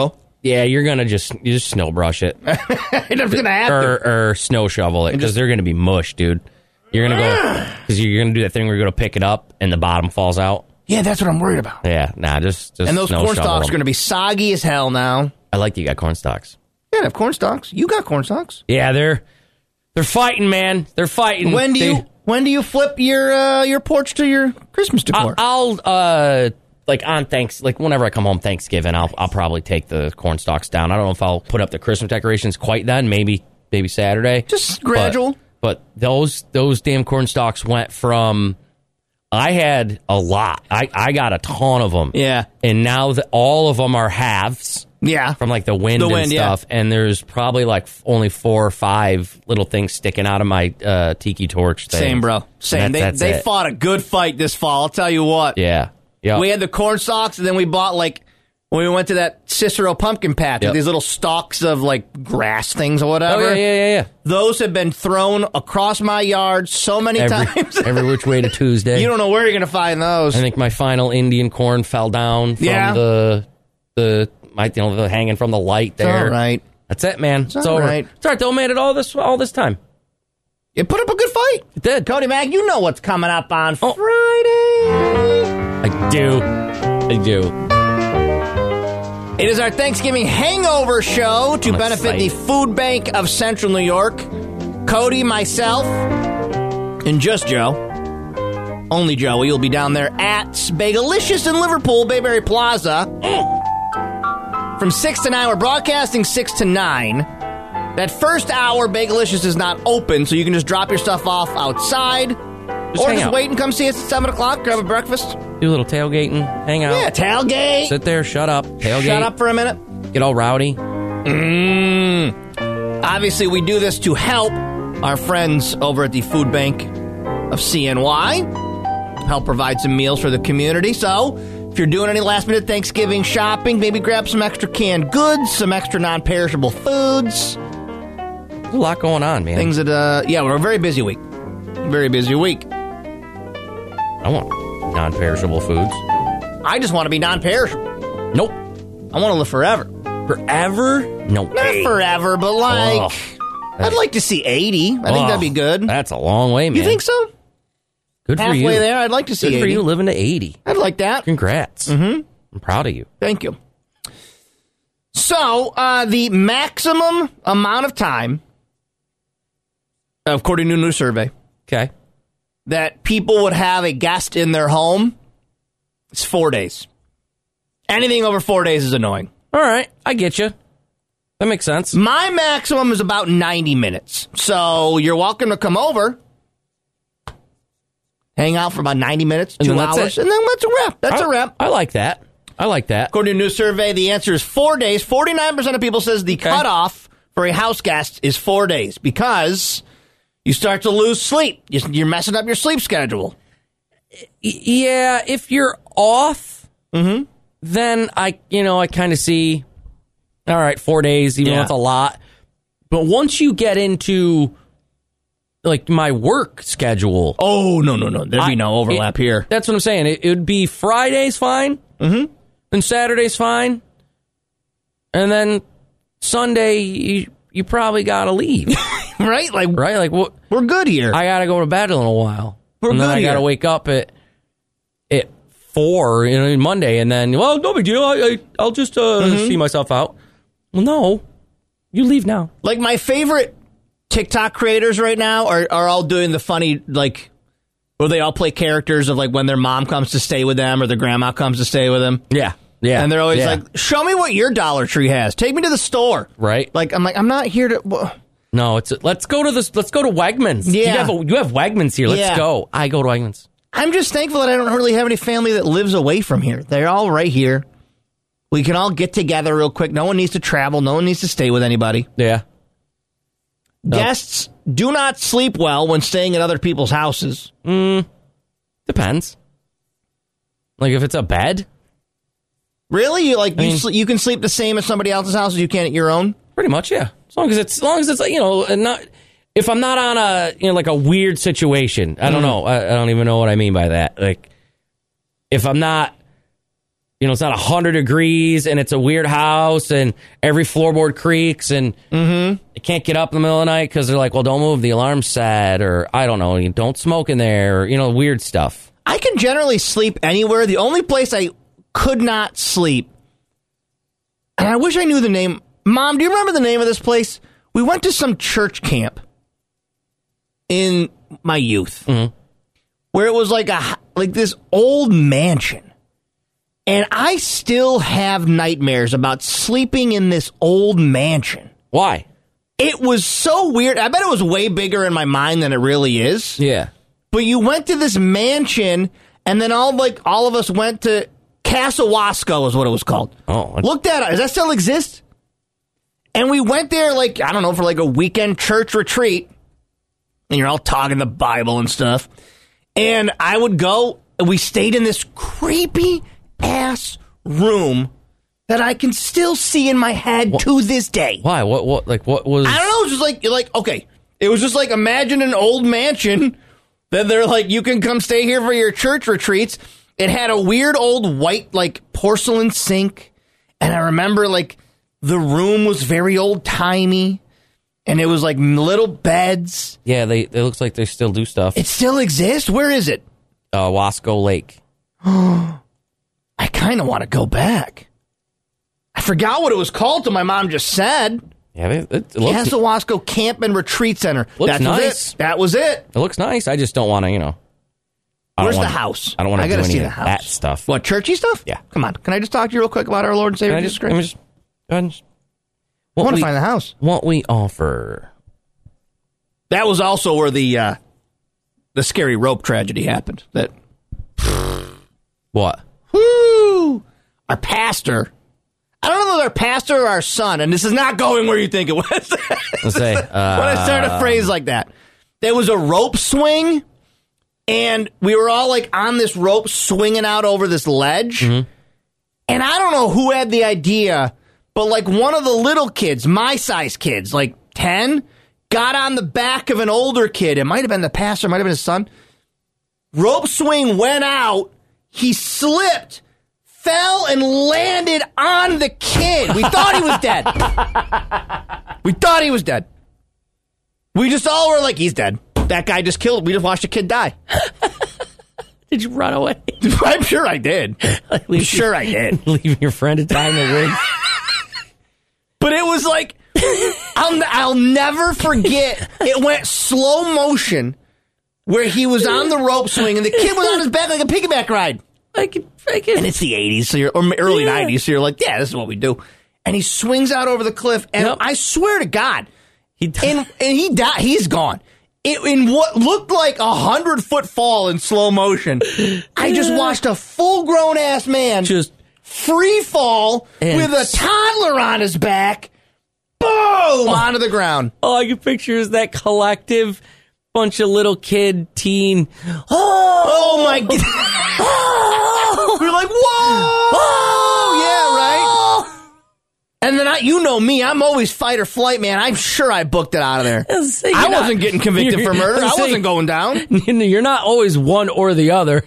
Yeah, you're gonna just you just snow brush it. It's gonna have or, to. or snow shovel it because they're gonna be mush, dude. You're gonna go because you're gonna do that thing where you're gonna pick it up and the bottom falls out. Yeah, that's what I'm worried about. Yeah, nah, just just And those snow corn shovel stalks them. are gonna be soggy as hell now. I like that you got corn stalks. Yeah, I have corn stalks. You got corn stalks. Yeah, they're they're fighting, man. They're fighting. When do They- you when do you flip your uh, your porch to your Christmas decor? I- I'll uh like on thanks like whenever I come home Thanksgiving, I'll I'll probably take the corn stalks down. I don't know if I'll put up the Christmas decorations quite then. Maybe maybe Saturday. Just gradual. But, but those those damn corn stalks went from. I had a lot. I, I got a ton of them. Yeah. And now that all of them are halves. Yeah. From like the wind, The and wind, yeah. stuff. And there's probably like f- only four or five little things sticking out of my uh, tiki torch thing. Same, bro. Same. That- they that's they it. fought a good fight this fall. I'll tell you what. Yeah. Yeah. We had the corn stalks, and then we bought like when we went to that Cicero pumpkin patch, Yep. with these little stalks of like grass things or whatever. Oh, yeah, yeah, yeah, yeah. Those have been thrown across my yard so many Every, times. every which way to Tuesday. You don't know where you're going to find those. I think my final Indian corn fell down from Yeah. the the my you know the hanging from the light there. all right. That's it, man. It's, all over. right. It's all right. They made it all this all this time. It put up a good fight. It did. Cody Mack, you know what's coming up on Oh. Friday. I do. I do. It is our Thanksgiving hangover show to I'm benefit excited. the Food Bank of Central New York. Cody, myself, and just Joe. Only Joe. You'll be down there at Bagelicious in Liverpool, Bayberry Plaza. From six to nine. We're broadcasting six to nine. That first hour, Bagelicious is not open, so you can just drop your stuff off outside. Just or hang just out. wait and come see us at seven o'clock, grab a breakfast. Do a little tailgating, hang out. Yeah, tailgate. Sit there, shut up, tailgate. Shut up for a minute. Get all rowdy. Mm. Obviously, we do this to help our friends over at the Food Bank of C N Y, help provide some meals for the community. So, if you're doing any last-minute Thanksgiving shopping, maybe grab some extra canned goods, some extra non-perishable foods. There's a lot going on, man. Things that, uh, yeah, we're a very busy week. Very busy week. I want non-perishable foods. I just want to be non-perishable. Nope. I want to live forever. Forever? No. Not way. forever, but like, Ugh. I'd like to see eighty. I think Ugh. that'd be good. That's a long way, man. You think so? Good for Halfway you. there, I'd like to see Good for eighty. you living to eighty. I'd like that. Congrats. Mm-hmm. I'm proud of you. Thank you. So, uh, the maximum amount of time, according to a new survey, Okay. that people would have a guest in their home is four days. Anything over four days is annoying. All right. I get you. That makes sense. My maximum is about ninety minutes. So, you're welcome to come over, hang out for about ninety minutes, And two then that's hours, it. and then that's a wrap. That's I, a wrap. I like that. I like that. According to a new survey, the answer is four days. forty-nine percent of people says the Okay. cutoff for a house guest is four days because you start to lose sleep. You- You're messing up your sleep schedule. Y- yeah, if you're off, Mm-hmm. then I, you know, I kind of see, all right, four days, even Yeah. though it's a lot. But once you get into, like, my work schedule. Oh, no, no, no. There'd I- be no overlap it- here. That's what I'm saying. It, it would be Fridays fine. Mm-hmm. And Saturday's fine. And then Sunday, you, you probably got to leave. Right? Like, right? Like, what? we're good here. I got to go to bed in a little while. We're and then good I got to here. wake up at at four, you know, Monday, and then, well, no big deal. I, I, I'll just uh, Mm-hmm. see myself out. Well, no. You leave now. like, my favorite TikTok creators right now are, are all doing the funny, like, where they all play characters of, like, when their mom comes to stay with them or their grandma comes to stay with them. Yeah. Yeah. And they're always Yeah. like, show me what your Dollar Tree has. Take me to the store. Right. Like, I'm like, I'm not here to... wh- No, it's let's go to this. Let's go to Wegmans. Yeah. You have, a, you have Wegmans here. Let's Yeah. go. I go to Wegmans. I'm just thankful that I don't really have any family that lives away from here. They're all right here. We can all get together real quick. No one needs to travel. No one needs to stay with anybody. Yeah. Nope. Guests do not sleep well when staying at other people's houses. Depends. Like if it's a bed, Really? You like I you, mean- sl- you can sleep the same at somebody else's house as you can at your own? pretty much, yeah. As long as it's, as long as it's, you know, not. If I'm not on a, you know, like a weird situation, I don't know. I, I don't even know what I mean by that. Like, if I'm not you know, it's not one hundred degrees and it's a weird house and every floorboard creaks and Mm-hmm. they can't get up in the middle of the night because they're like, well, don't move, the alarm's set, or I don't know, don't smoke in there, or, you know, weird stuff. I can generally sleep anywhere. The only place I could not sleep, and I wish I knew the name. Mom, do you remember the name of this place? We went to some church camp in my youth, Mm-hmm. where it was like a like this old mansion, and I still have nightmares about sleeping in this old mansion. Why? It was so weird. I bet it was way bigger in my mind than it really is. Yeah. But you went to this mansion, and then all like all of us went to Castle Wasco, is what it was called. Oh, Look that up. Does that still exist? And we went there, like, I don't know, for like a weekend church retreat. And you're all talking the Bible and stuff. And I would go, and we stayed in this creepy ass room that I can still see in my head What? to this day. Why? What? What? Like, what was? I don't know. It was just like, you're like, okay. It was just like, imagine an old mansion that they're like, you can come stay here for your church retreats. It had a weird old white, like, porcelain sink. And I remember, like, the room was very old-timey. And it was, like, little beds. Yeah, they. It looks like they still do stuff. It still exists? Where is it? Uh, Wasco Lake. I kind of want to go back. I forgot what it was called till my mom just said. Yeah, it, it, it looks. Castle Wasco Camp and Retreat Center. Looks That nice. was it. That was it. It looks nice. I just don't want to, you know. I don't Where's wanna- the house? I don't want to do gotta any see of the house. that stuff. What, churchy stuff? Yeah. Come on. Can I just talk to you real quick about our Lord and Savior Can I Jesus just, let me Christ? just, go ahead and just- I what want to we- find the house. What we offer. That was also where the uh, the scary rope tragedy happened. That What? whoo, our pastor. I don't know if our pastor or our son, and this is not going where you think it was. Let's say. Uh, when I start a phrase like that, there was a rope swing, and we were all like on this rope swinging out over this ledge. Mm-hmm. And I don't know who had the idea, but like one of the little kids, my size kids, like ten, got on the back of an older kid. It might have been the pastor, might have been his son. Rope swing went out. He slipped, fell, and landed on the kid. We thought he was dead. We thought he was dead. We just all were like, he's dead. That guy just killed him. We just watched a kid die. Did you run away? I'm sure I did. I'm sure I did. Leaving your friend to die in the woods? But it was like, I'll, I'll never forget. It went slow motion where he was on the rope swing and the kid was on his back like a piggyback ride. I can, I can. And it's the eighties, so you're, or early Yeah. nineties, so you're like, yeah, this is what we do. And he swings out over the cliff, and Yep. I swear to God, He and, and he died. He's gone. It, in what looked like a hundred foot fall in slow motion, I just watched a full grown ass man just free fall And with a toddler on his back, boom, onto the ground. all I can picture is that collective bunch of little kid teen. Oh, Oh my God. We're like, whoa! Oh, Yeah, right? And then I, you know me, I'm always fight or flight, man. I'm sure I booked it out of there. I was saying, I you're not- wasn't getting convicted you're- for murder. I I was saying- wasn't going down. You're not always one or the other.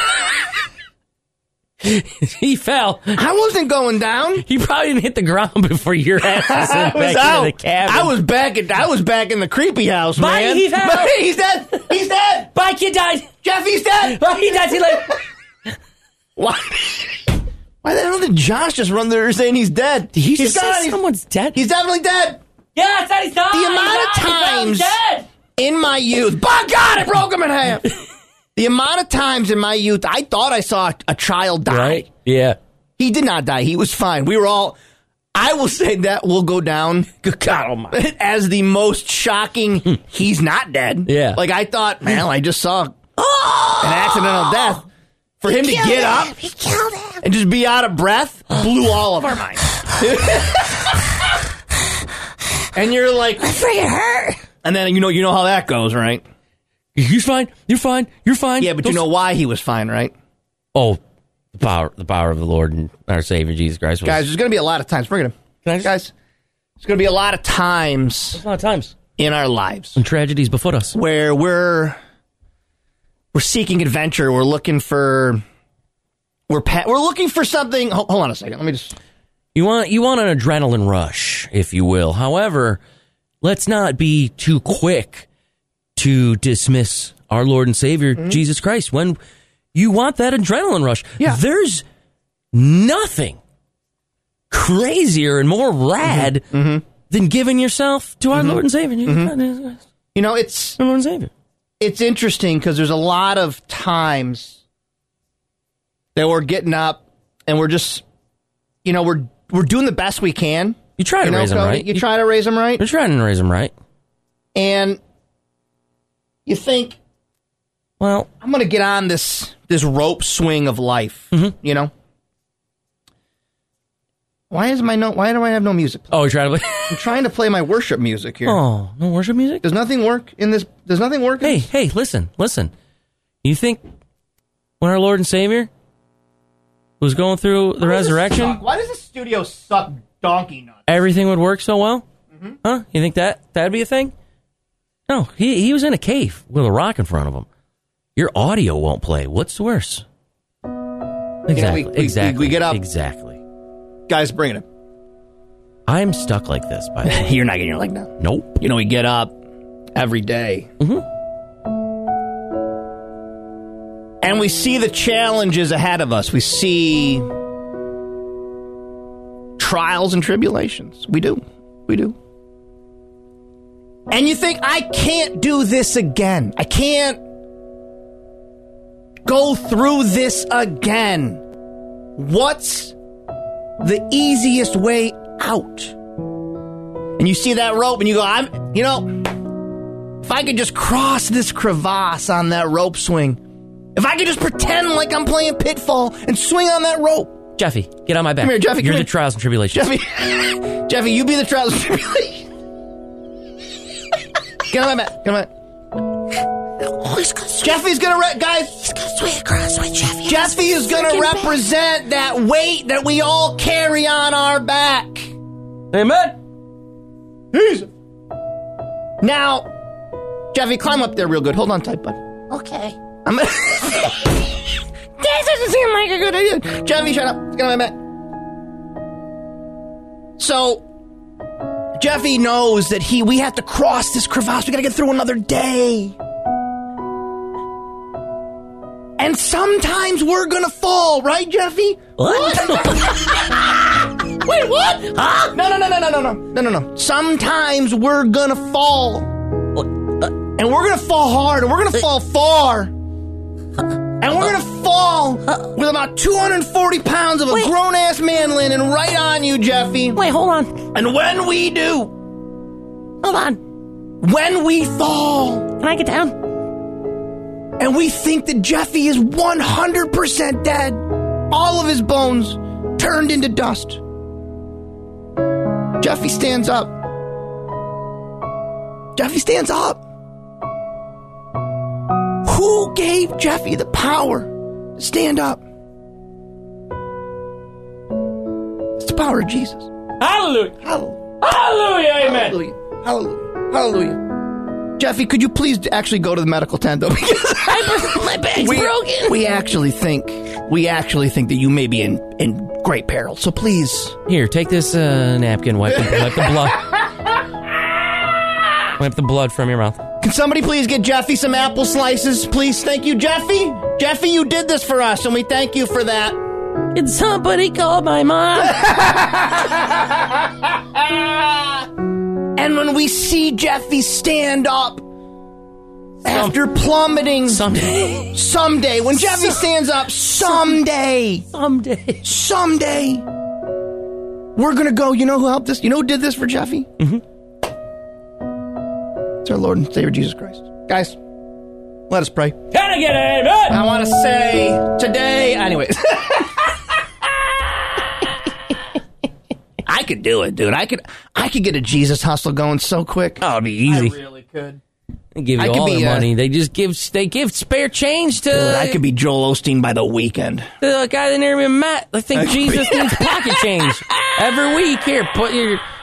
He fell. I wasn't going down. He probably didn't hit the ground before your ass was I sent was back out. into the cabin. I was back at. I was back in the creepy house, Bye, man. he's out. Bye, he's dead. He's dead. Bye, kid died. Jeff, he's dead. Bye, he died. He like. Why? Why the hell did Josh just run there saying he's dead? He he's just gone. said He's, someone's dead. he's definitely dead. Yeah, I said he's died. The amount of times in my youth, by God, it broke him in half. The amount of times in my youth, I thought I saw a, a child die. Right? Yeah. He did not die. He was fine. We were all. I will say that will go down. God almighty. As the most shocking. He's not dead. Yeah. Like I thought. Man, I just saw an accidental death. For him to get up and just be out of breath blew all of our minds. And you're like, I freaking hurt. And then you know you know how that goes, right? He's fine. You're fine. You're fine. Yeah, but you know why he was fine, right? Oh, the power, the power of the Lord and our Savior Jesus Christ. Was, Guys, there's going to be a lot of times. Bring it in. Can I just- Guys, there's going to be a lot of times a lot of times in our lives when tragedies befoot us. where we're we're seeking adventure. We're looking for We're pa- we're looking for something. Hold, hold on a second. Let me just. You want you want an adrenaline rush, if you will. However, let's not be too quick to dismiss our Lord and Savior, mm-hmm. Jesus Christ. When you want that adrenaline rush, yeah. there's nothing crazier and more rad mm-hmm. Mm-hmm. than giving yourself to our mm-hmm. Lord and Savior. Mm-hmm. You know, it's our Lord and Savior. It's interesting because there's a lot of times that we're getting up and we're just, you know, we're we're doing the best we can. You try to you know, raise them Cody? right. You, you try to raise them right. You're trying to raise them right. And you think, well, I'm going to get on this this rope swing of life. Mm-hmm. You know, why is my no? Why do I have no music? Oh, you're trying to play. I'm trying to play my worship music here. Oh, no worship music? Does nothing work in this? Does nothing work? In hey, this? hey, listen, listen. You think when our Lord and Savior was going through the Why resurrection, does Why does the studio suck donkey nuts? everything would work so well? Mm-hmm. Huh? You think that that'd be a thing? No, he he was in a cave with a rock in front of him. Your audio won't play. What's worse? Exactly. Yeah, we, we, exactly. We, we get up. Exactly. Guys, bring it. I'm stuck like this, by the way. You're not getting your leg down. Nope. You know, we get up every day. Mm-hmm. And we see the challenges ahead of us. We see trials and tribulations. We do. We do. And you think, I can't do this again. I can't go through this again. What's the easiest way out? And you see that rope and you go, I'm, you know, if I could just cross this crevasse on that rope swing, if I could just pretend like I'm playing Pitfall and swing on that rope. Jeffy, get on my back. Come here, Jeffy. You're come the here. trials and tribulations. Jeffy, Jeffy, you be the trials and tribulations. Get on my back. Get on my back. Oh, he's gonna swing. Jeffy's gonna, re- guys. He's gonna swing across with Jeffy. Jeffy is gonna represent that weight that we all carry on our back. Amen. Jesus. Now, Jeffy, climb up there real good. Hold on tight, bud. Okay. I'm This doesn't seem like a good idea. Jeffy, shut up. Get on my back. So, Jeffy knows that he we have to cross this crevasse. We gotta get through another day. And sometimes we're gonna fall, right, Jeffy? What? Wait, what? Huh? No, no, no, no, no, no, no, no, no, no. Sometimes we're gonna fall. And we're gonna fall hard, and we're gonna fall far. And we're gonna fall with about two hundred forty pounds of a Wait. grown-ass man landing right on you, Jeffy. Wait, hold on. And when we do, Hold on. when we fall, Can I get down? and we think that Jeffy is one hundred percent dead, all of his bones turned into dust, Jeffy stands up. Jeffy stands up. Who gave Jeffy the power to stand up? It's the power of Jesus. Hallelujah. Hallelujah. Hallelujah. Amen. Hallelujah. Hallelujah. Hallelujah. Jeffy, could you please actually go to the medical tent, though? Because My bag's we, broken. we actually think, we actually think that you may be in, in great peril. So please. Here, take this uh, napkin. Wipe the, wipe the blood. Wipe the blood from your mouth. Can somebody please get Jeffy some apple slices, please? Thank you, Jeffy. Jeffy, you did this for us, and we thank you for that. Can somebody call my mom? And when we see Jeffy stand up after plummeting Someday. someday, when Jeffy stands up someday, Someday. someday, we're going to go, you know who helped us? You know who did this for Jeffy? Mm-hmm. It's our Lord and Savior Jesus Christ. Guys, let us pray. Can I get an amen? I want to say today, anyways. I could do it, dude. I could I could get a Jesus hustle going so quick. Oh, it'd be easy. I really could. They give you I could all be, their uh, money. They just give they give spare change to Dude, I could be Joel Osteen by the weekend. the guy that never even met. I think Jesus needs pocket change every week. Here, put your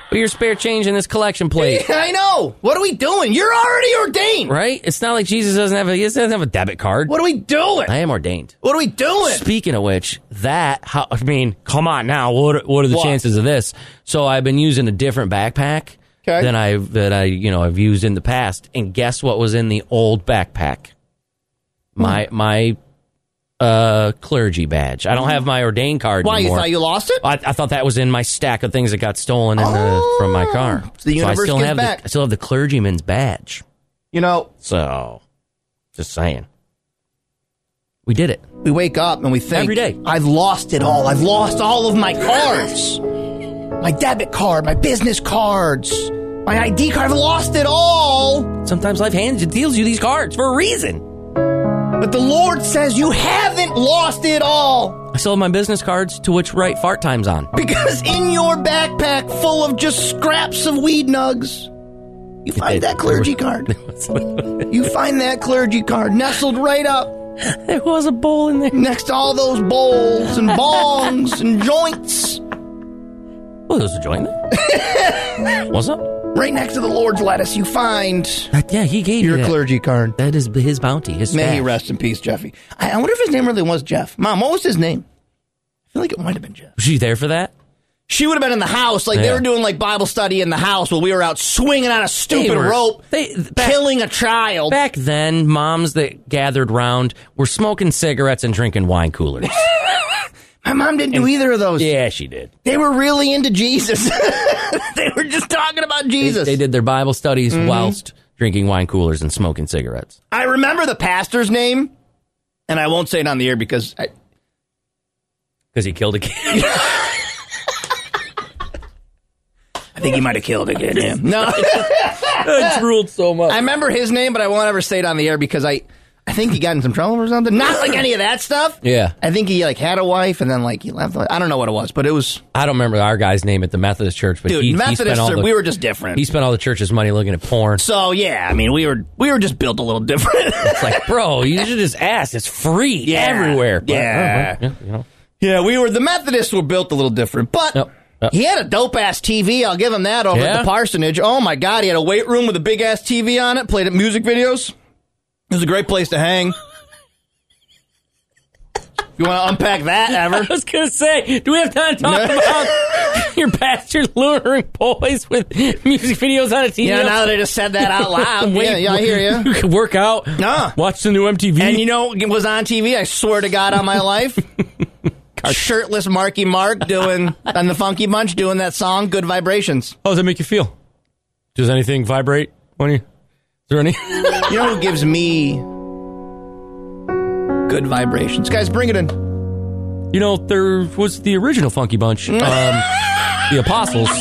Put your spare change in this collection plate. I know. What are we doing? You're already ordained. Right? It's not like Jesus doesn't have a, he doesn't have a debit card. What are we doing? I am ordained. What are we doing? Speaking of which, that, how, I mean, come on now. What, what are the What? chances of this? So I've been using a different backpack Okay. than I, that I, you know, I've used in the past. And guess what was in the old backpack? My, Hmm. my, uh, clergy badge. I don't have my ordained card Why, anymore. you thought you lost it? I, I thought that was in my stack of things that got stolen in Oh, the, from my car. so the I universe still gives have back. the I still have the clergyman's badge. You know, So, just saying, we did it. we wake up and we think, Every day. I've lost it all. I've lost all of my cards. My debit card, my business cards, my I D card. I've lost it all. Sometimes life hands deals you these cards for a reason. But the Lord says you haven't lost it all. I still have my business cards to which write fart times on. Because in your backpack full of just scraps of weed nugs, you find that clergy card. You find that clergy card nestled right up There was a bowl in there. next to all those bowls and bongs and joints. Oh, there's a joint there. What's up? Right next to the Lord's lettuce, you find Yeah, he gave your you that. clergy card. That is his bounty. His May he stash. rest in peace, Jeffy. I, I wonder if his name really was Jeff. Mom, what was his name? I feel like it might have been Jeff. Was she there for that? She would have been in the house. Like, they Yeah. were doing, like, Bible study in the house while we were out swinging on a stupid They were- rope, they- back- killing a child. Back then, moms that gathered round were smoking cigarettes and drinking wine coolers. My mom didn't do either of those. Yeah, she did. They were really into Jesus. They were just talking about They, Jesus. they did their Bible studies Mm-hmm. whilst drinking wine coolers and smoking cigarettes. I remember the pastor's name, and I won't say it on the air because I, Because he killed a kid. I think he might have killed a kid. Yeah. No, It's ruled so much. I remember his name, but I won't ever say it on the air because I, I think he got in some trouble or something. Not like any of that stuff. Yeah. I think he like had a wife and then like he left. I don't know what it was, but it was I don't remember our guy's name at the Methodist church, but dude. he, he Methodist, spent all the, we were just different. he spent all the church's money looking at porn. So yeah, I mean we were we were just built a little different. It's like, bro, you should just ask. It's free Yeah. everywhere. But, Yeah. uh, yeah, you know. Yeah, we were the Methodists were built a little different, but Yep, yep. he had a dope ass T V. I'll give him that over Yeah? at the parsonage. Oh my god, he had a weight room with a big ass T V on it. Played at music videos. It was a great place to hang. You want to unpack that ever? I was going to say, do we have time to talk about your pastor luring boys with music videos on a T V? Yeah, now that I just said that out loud. Wait, yeah, yeah, I hear you. You can work out, Nah. watch the new M T V. And you know, it was on T V. I swear to God on my life. Shirtless Marky Mark doing on the Funky Bunch doing that song, "Good Vibrations." How does that make you feel? Does anything vibrate when you? Is there any? You know who gives me good vibrations? Guys, bring it in. You know, there was the original Funky Bunch, um, the Apostles.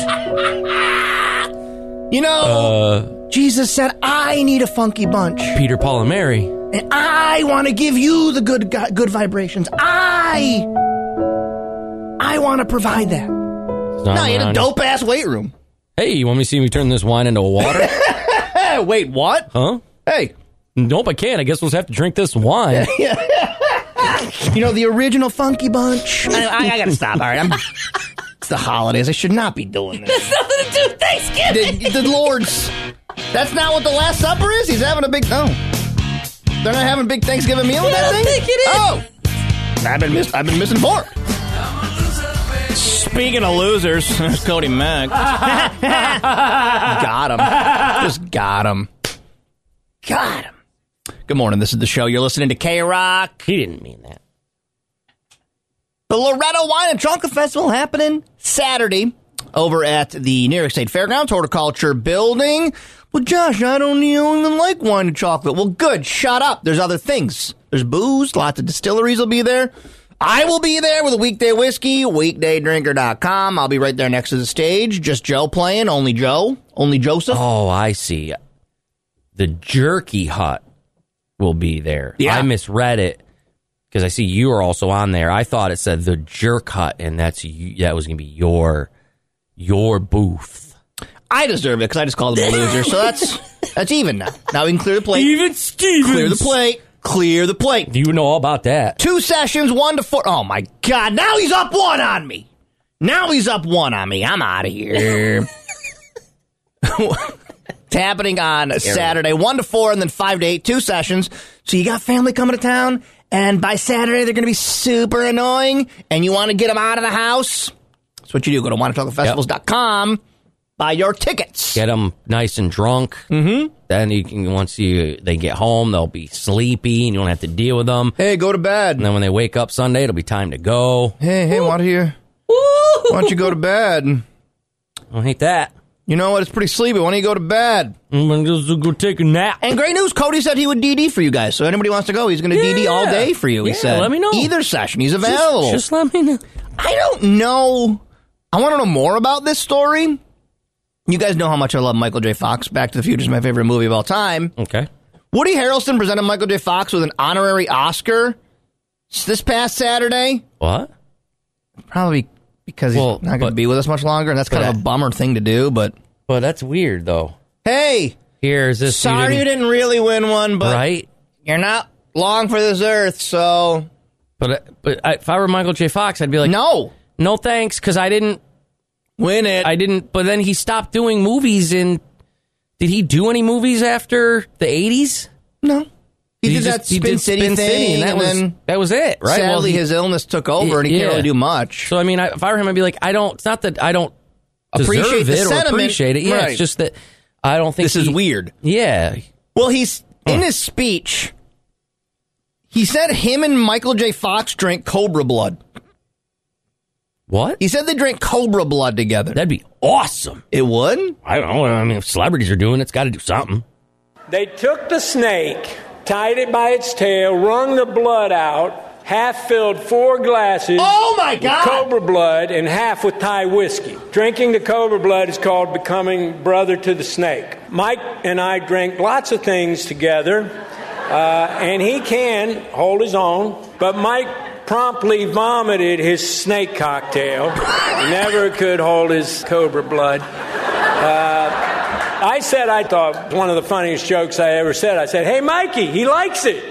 You know, Uh, Jesus said, "I need a funky bunch, Peter, Paul, and Mary. and I want to give you the good good vibrations. I, I want to provide that." No, you had a dope ass weight room. Hey, you want me to see me turn this wine into water? Hey, wait, what? Huh? Hey, Nope, I can't. I guess we'll have to drink this wine. you know the original Funky Bunch. I, I, I gotta stop. All right, I'm, it's the holidays. I should not be doing this. Nothing to do with Thanksgiving. The, the Lord's. That's not what the Last Supper is. He's having a big. No, they're not having a big Thanksgiving meal with I that don't thing. think it is. Oh, I've been mis- I've been misinformed. Speaking of losers, Cody Mack got him. Just got him. Got him. Good morning. This is the show. You're listening to K-Rock. He didn't mean that. The Loretto Wine and Chocolate Festival happening Saturday over at the New York State Fairgrounds Horticulture Building. Well, Josh, I don't even like wine and chocolate. Well, good. Shut up. There's other things. There's booze. Lots of distilleries will be there. I will be there with a weekday whiskey, weekday drinker dot com. I'll be right there next to the stage. Just Joe playing. Only Joe. Only Joseph. Oh, I see. The Jerky Hut will be there. Yeah. I misread it because I see you are also on there. I thought it said the Jerk Hut, and that's you, that was going to be your your booth. I deserve it because I just called him a loser. So that's that's even now. Now we can clear the plate. Even Stevens. Clear the plate. Clear the plate. You know all about that. Two sessions, one to four. Oh, my God. Now he's up one on me. Now he's up one on me. I'm out of here. It's happening on Saturday, one to four, and then five to eight, two sessions. So you got family coming to town, and by Saturday they're going to be super annoying, and you want to get them out of the house. That's what you do. Go to Wanna Festivals dot com, yep. Buy your tickets. Get them nice and drunk. Mm-hmm. Then you can once you they get home, they'll be sleepy, and you don't have to deal with them. Hey, go to bed. And then when they wake up Sunday, it'll be time to go. Hey, hey, why don't you, why don't you go to bed? I don't hate that. You know what? It's pretty sleepy. Why don't you go to bed? I'm going to go take a nap. And great news, Cody said he would D D for you guys. So anybody wants to go, he's going to yeah. D D all day for you, he yeah, said. let me know. Either session, he's available. Just, just let me know. I don't know. I want to know more about this story. You guys know how much I love Michael J. Fox. Back to the Future is my favorite movie of all time. Okay. Woody Harrelson presented Michael J. Fox with an honorary Oscar this past Saturday. What? Probably because well, he's not going to be with us much longer, and that's kind of a bummer thing to do, but... But that's weird, though. Hey! Here's this... Sorry you didn't, you didn't really win one, but... Right? You're not long for this earth, so... But but I, if I were Michael J. Fox, I'd be like... No! No thanks, because I didn't... Win it. I didn't... But then he stopped doing movies in... Did he do any movies after the eighties? No. He did, did he that just, Spin he did City Spin thing, City, and that, and was, then that was it, right? Sadly, well, he, his illness took over, and he yeah. can't really do much. So, I mean, I, if I were him, I'd be like, I don't... It's not that I don't appreciate deserve the it sentiment. or appreciate it. Yeah, right. It's just that I don't think This he, is weird. Yeah. Well, he's... Huh. In his speech, he said him and Michael J. Fox drank Cobra blood. What? He said they drank Cobra blood together. That'd be awesome. It would? I don't know. I mean, if celebrities are doing it, it's got to do something. They took the snake, tied it by its tail, wrung the blood out, half filled four glasses oh my God. with Cobra blood and half with Thai whiskey. Drinking the Cobra blood is called becoming brother to the snake. Mike and I drank lots of things together, uh, and he can hold his own, but Mike promptly vomited his snake cocktail. He never could hold his Cobra blood. Uh, I said I thought one of the funniest jokes I ever said. I said, "Hey, Mikey, he likes it."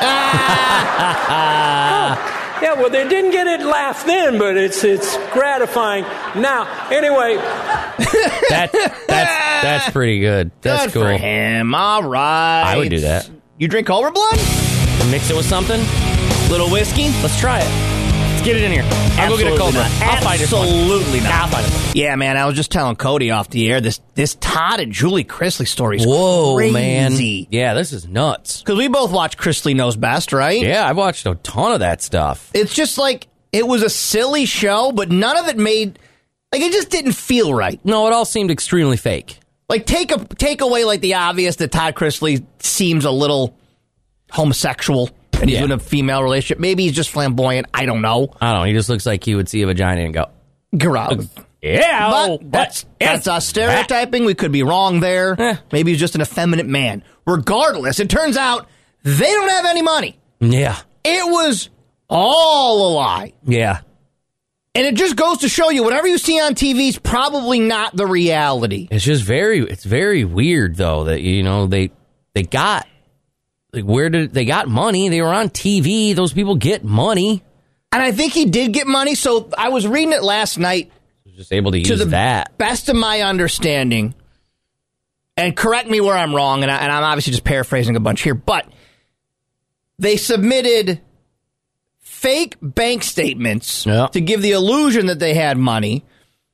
oh. Yeah, well, they didn't get it laugh then, but it's it's gratifying now. Anyway, that that's that's pretty good. That's good cool. for him. All right, I would do that. You drink Cobra blood? Mix it with something. Little whiskey? Let's try it. Let's get it in here. I'll go get a Cobra. I'll find it. Absolutely not. I'll find it. Yeah, man, I was just telling Cody off the air, this this Todd and Julie Chrisley story is Whoa, crazy. man. Yeah, this is nuts. Because we both watch Chrisley Knows Best, right? Yeah, I've watched a ton of that stuff. It's just like, it was a silly show, but none of it made, like, it just didn't feel right. No, it all seemed extremely fake. Like, take a take away, like, the obvious that Todd Chrisley seems a little homosexual. And he's yeah. in a female relationship. Maybe he's just flamboyant. I don't know. I don't know. He just looks like he would see a vagina and go, gross. Yeah. But that's, that's us stereotyping. We could be wrong there. Eh. Maybe he's just an effeminate man. Regardless, it turns out they don't have any money. Yeah. It was all a lie. Yeah. And it just goes to show you, whatever you see on T V is probably not the reality. It's just very, it's very weird, though, that, you know, they they got... Like, where did they got money? They were on T V. Those people get money. And I think he did get money. So I was reading it last night. Just able to use to the that. Best of my understanding, and correct me where I'm wrong, and, I, and I'm obviously just paraphrasing a bunch here, but they submitted fake bank statements yeah. to give the illusion that they had money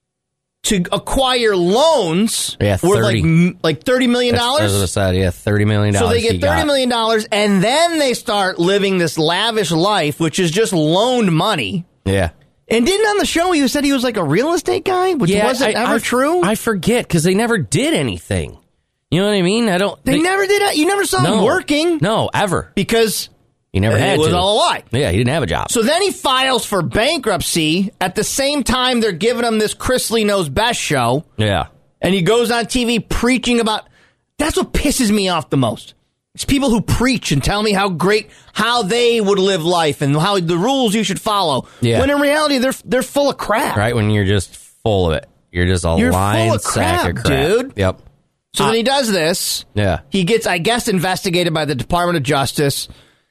to acquire loans yeah, worth like, like thirty million dollars. That's, that's what I said, yeah, thirty million dollars. So they get thirty million dollars, and then they start living this lavish life, which is just loaned money. Yeah. And didn't on the show you said he was like a real estate guy? Which yeah, wasn't I, ever I, true? I forget, because they never did anything. You know what I mean? I don't. They, they never did. You never saw no, him working. No, ever. Because he never had it was to. all a lie. Yeah, he didn't have a job. So then he files for bankruptcy at the same time they're giving him this Chrisley Knows Best show. Yeah. And he goes on T V preaching about... That's what pisses me off the most. It's people who preach and tell me how great, how they would live life and how the rules you should follow. Yeah. When in reality, they're they're full of crap. Right, when you're just full of it. You're just a You're lying full of sack crap, of crap. dude. Yep. So uh, then he does this. Yeah. He gets, I guess, investigated by the Department of Justice,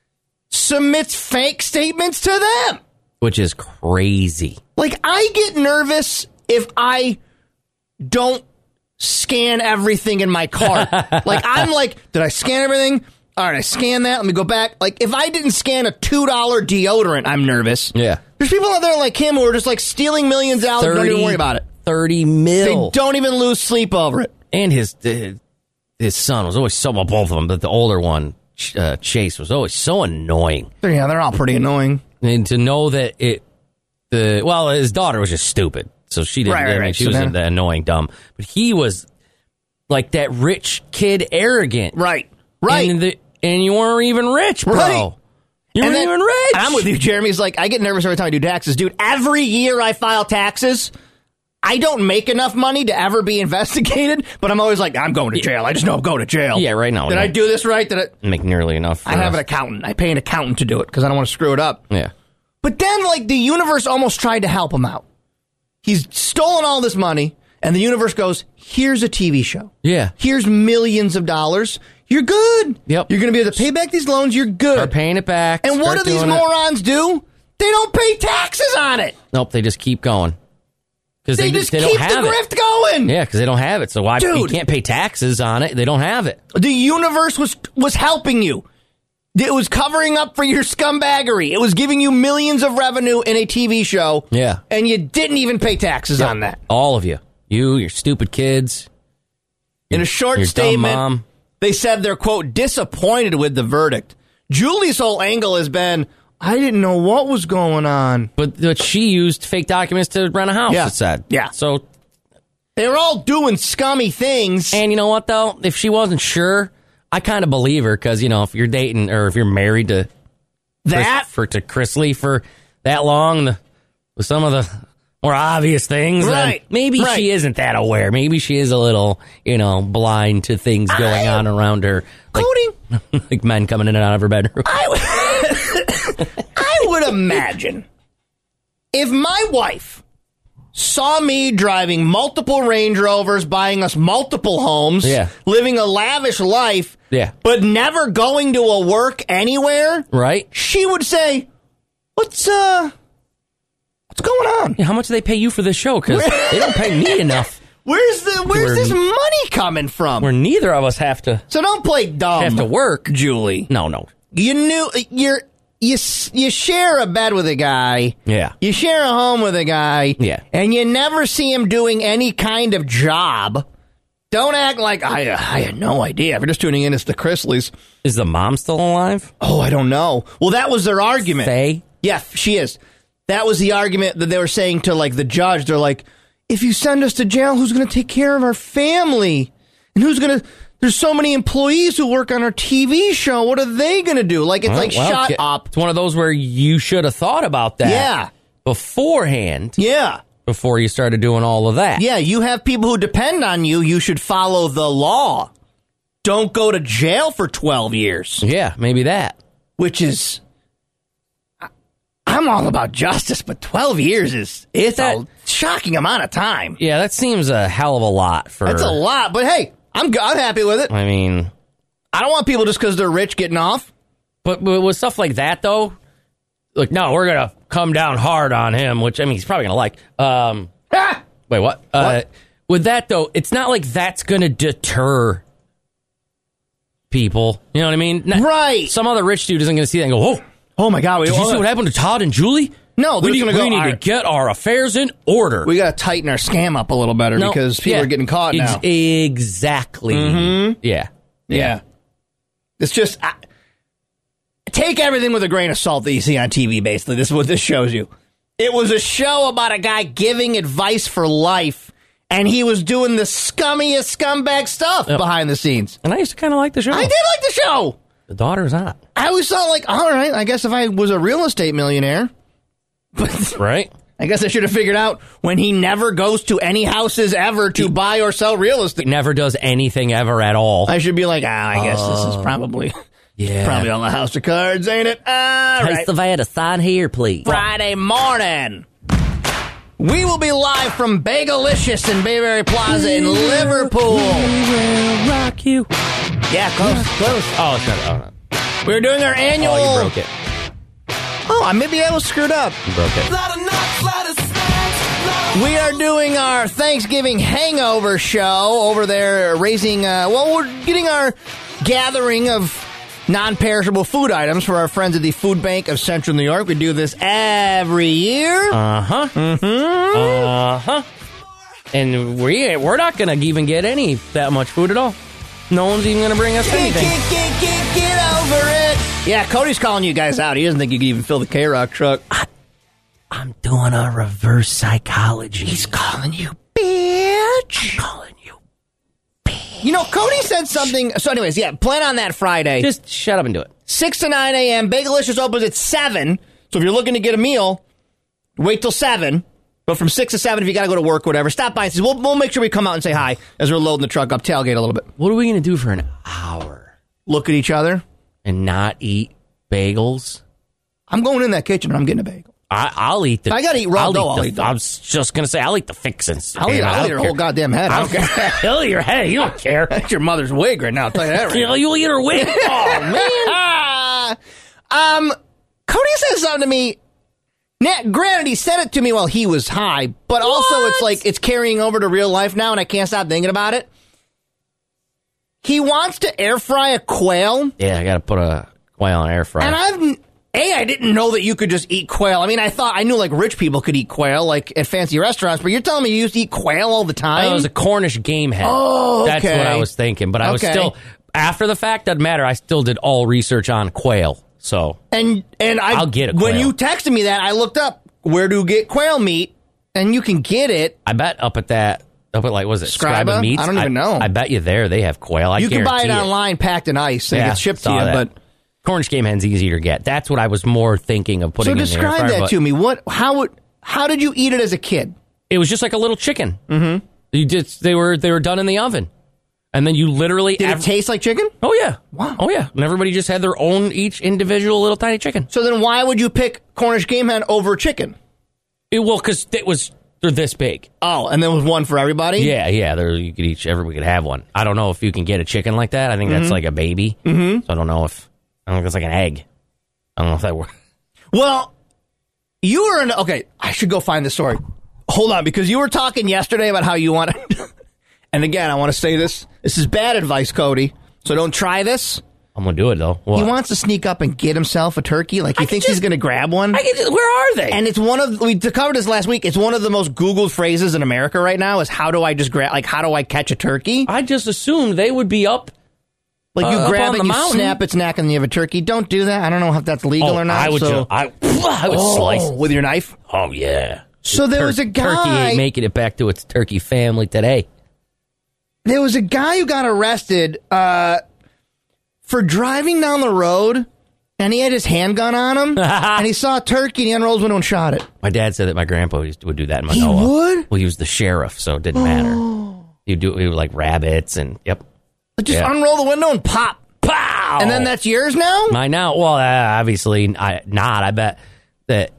submits fake statements to them. Which is crazy. Like, I get nervous if I don't scan everything in my cart. Like, I'm like, did I scan everything? All right, I scan that. Let me go back. Like, if I didn't scan a two dollar deodorant, I'm nervous. Yeah. There's people out there like him who are just like stealing millions of dollars. Don't even worry about it. thirty mil. They don't even lose sleep over it. And his his son was always so, well, both of them, but the older one, uh, Chase, was always so annoying. Yeah, they're all pretty annoying. And to know that it, the well, his daughter was just stupid. So she didn't, right, right, I mean, right. she so was then, the annoying dumb. But he was like that rich kid arrogant. Right, And, the, and you weren't even rich, bro. Right. You weren't even rich. And I'm with you, Jeremy's like, I get nervous every time I do taxes. Dude, every year I file taxes, I don't make enough money to ever be investigated, but I'm always like, I'm going to jail. I just know I'm going to jail. Yeah, right now. Did I do this right? Did I make nearly enough? I have an accountant. I pay an accountant to do it because I don't want to screw it up. Yeah. But then, like, the universe almost tried to help him out. He's stolen all this money, and the universe goes, here's a T V show. Yeah. Here's millions of dollars. You're good. Yep. You're going to be able to pay back these loans. You're good. Start paying it back. And what do these morons it. do? They don't pay taxes on it. Nope, they just keep going. They, they just they keep don't have the grift it. going. Yeah, because they don't have it. So why Dude. you can't pay taxes on it? They don't have it. The universe was was helping you. It was covering up for your scumbaggery. It was giving you millions of revenue in a T V show. Yeah. And you didn't even pay taxes yeah. on that. All of you. You, your stupid kids. In a short your statement, dumb mom. They said they're, quote, disappointed with the verdict. Julie's whole angle has been, I didn't know what was going on. But, but she used fake documents to rent a house, yeah. it said. Yeah. So they were all doing scummy things. And you know what, though? If she wasn't sure, I kind of believe her because, you know, if you're dating or if you're married to that Chris, for to Chris Lee for that long, the, with some of the more obvious things, right. then maybe right. she isn't that aware. Maybe she is a little, you know, blind to things going I, on around her. Like, Cody, like men coming in and out of her bedroom. I would, I would imagine if my wife saw me driving multiple Range Rovers, buying us multiple homes, yeah. living a lavish life, yeah. but never going to a work anywhere, right? She would say, "What's uh, what's going on? Yeah, how much do they pay you for this show? Because they don't pay me enough. Where's the Where's We're, this money coming from? Where neither of us have to. So don't play dumb. Have to work, Julie. No, no. You knew you're." You you share a bed with a guy. Yeah. You share a home with a guy. Yeah. And you never see him doing any kind of job. Don't act like, I, I had no idea. If you're just tuning in, it's the Chrisleys. Is the mom still alive? Oh, I don't know. Well, that was their argument. Faye? Yeah, she is. That was the argument that they were saying to, like, the judge. They're like, if you send us to jail, who's going to take care of our family? And who's going to... There's so many employees who work on our T V show. What are they going to do? Like, it's well, like, well, shut get, up. It's one of those where you should have thought about that. Yeah. Beforehand. Yeah. Before you started doing all of that. Yeah, you have people who depend on you. You should follow the law. Don't go to jail for twelve years. Yeah, maybe that. Which is... I'm all about justice, but twelve years is... It's that, a shocking amount of time. Yeah, that seems a hell of a lot for... That's a lot, but hey... I'm I'm happy with it. I mean, I don't want people just because they're rich getting off. But, but with stuff like that, though, like, no, we're going to come down hard on him, which, I mean, he's probably going to like. Um, ah! Wait, what? what? Uh, with that, though, it's not like that's going to deter people. You know what I mean? Not, right. Some other rich dude isn't going to see that and go, oh, oh my God. Did you see what happened to Todd and Julie? No, we need, gonna we go, need to right. get our affairs in order. We got to tighten our scam up a little better no, because people yeah, are getting caught ex- now. Exactly. Mm-hmm. Yeah. yeah. Yeah. It's just, I, take everything with a grain of salt that you see on T V, basically. This is what this shows you. It was a show about a guy giving advice for life, and he was doing the scummiest scumbag stuff yep. behind the scenes. And I used to kind of like the show. I did like the show. The daughter's hot. I always thought, like, all right, I guess if I was a real estate millionaire... But right. I guess I should have figured out when he never goes to any houses ever to he, buy or sell real estate. Never does anything ever at all. I should be like, ah, I guess uh, this is probably yeah, probably on the House of Cards, ain't it? All right. Savannah, sign here, please. Friday morning. We will be live from Bagelicious in Bayberry Plaza in Liverpool. We will rock you. Yeah, close, close. Oh, it's not. Oh, no. We're doing our annual... Oh, you broke it. Oh, maybe I was screwed up. You broke it. We are doing our Thanksgiving hangover show over there, raising, uh, well, we're getting our gathering of non-perishable food items for our friends at the Food Bank of Central New York. We do this every year. Uh-huh. Mm-hmm. Uh-huh. And we, we're not going to even get any that much food at all. No one's even going to bring us get, anything. Get, get, get, get over it. Yeah, Cody's calling you guys out. He doesn't think you can even fill the K-Rock truck. I, I'm doing a reverse psychology. He's calling you bitch. I'm calling you bitch. You know, Cody said something. So anyways, yeah, plan on that Friday. Just shut up and do it. six to nine a.m. Bagelicious opens at seven. So if you're looking to get a meal, wait till seven. But from six to seven, if you got to go to work or whatever, stop by and say, we'll, we'll make sure we come out and say hi as we're loading the truck up, tailgate a little bit. What are we going to do for an hour? Look at each other. And not eat bagels? I'm going in that kitchen and I'm getting a bagel. I, I'll eat the... I got to eat raw I'll dough. Eat I'll the, eat I was just going to say, I'll eat the fixins. I'll eat, I'll eat your whole goddamn head. I don't care. Hell, your head. You don't care. That's your mother's wig right now. I'll tell you that right now. You'll eat her wig? Oh, man. um, Cody said something to me. Now, granted, he said it to me while he was high, but also what? It's like it's carrying over to real life now, and I can't stop thinking about it. He wants to air fry a quail. Yeah, I got to put a quail on air fryer. And I've... A, I didn't know that you could just eat quail. I mean, I thought, I knew like rich people could eat quail, like at fancy restaurants, but you're telling me you used to eat quail all the time? It was a Cornish game hen. Oh, okay. That's what I was thinking. But I was okay. still, after the fact, doesn't matter. I still did all research on quail. So, and and I, I'll get a quail. When you texted me that, I looked up where to get quail meat, and you can get it. I bet up at that, up at like, was it Scriba? Scriba Meats? I don't even I, know. I bet you there they have quail. I you can buy it, it online, packed in ice, and yeah, it gets shipped to you. That. But Cornish game hen's easier to get. That's what I was more thinking of putting so in the air fryer. So describe that to me. What? How would? How did you eat it as a kid? It was just like a little chicken. Mm-hmm. You just they were they were done in the oven, and then you literally did ev- it taste like chicken? Oh yeah, wow. Oh yeah, and everybody just had their own each individual little tiny chicken. So then, why would you pick Cornish game hen over chicken? It, well, because it was they're this big. Oh, and there was one for everybody. Yeah, yeah. There you could each everybody could have one. I don't know if you can get a chicken like that. I think mm-hmm. that's like a baby. Mm-hmm. So I don't know if I don't think it's like an egg. I don't know if that works. Well, you were in... Okay, I should go find the story. Hold on, because you were talking yesterday about how you want to... And again, I want to say this. This is bad advice, Cody. So don't try this. I'm going to do it, though. What? He wants to sneak up and get himself a turkey. Like, he I thinks just, he's going to grab one. I can just, where are they? And it's one of... We covered this last week. It's one of the most Googled phrases in America right now is, how do I just grab... Like, how do I catch a turkey? I just assumed they would be up... Like, you uh, grab it, you mountain. snap its neck, and you have a turkey. Don't do that. I don't know if that's legal oh, or not. I would, so. just, I, I would oh, slice with your knife? Oh, yeah. So there Tur- was a guy... Turkey ain't making it back to its turkey family today. There was a guy who got arrested uh, for driving down the road, and he had his handgun on him, and he saw a turkey, and he unrolled his window and shot it. My dad said that my grandpa used to, would do that in Manoa. He would? Well, he was the sheriff, so it didn't matter. He'd do he would like rabbits and, yep. Just yeah. unroll the window and pop. Pow! And then that's yours now? Mine now? Well, uh, obviously I, not. I bet that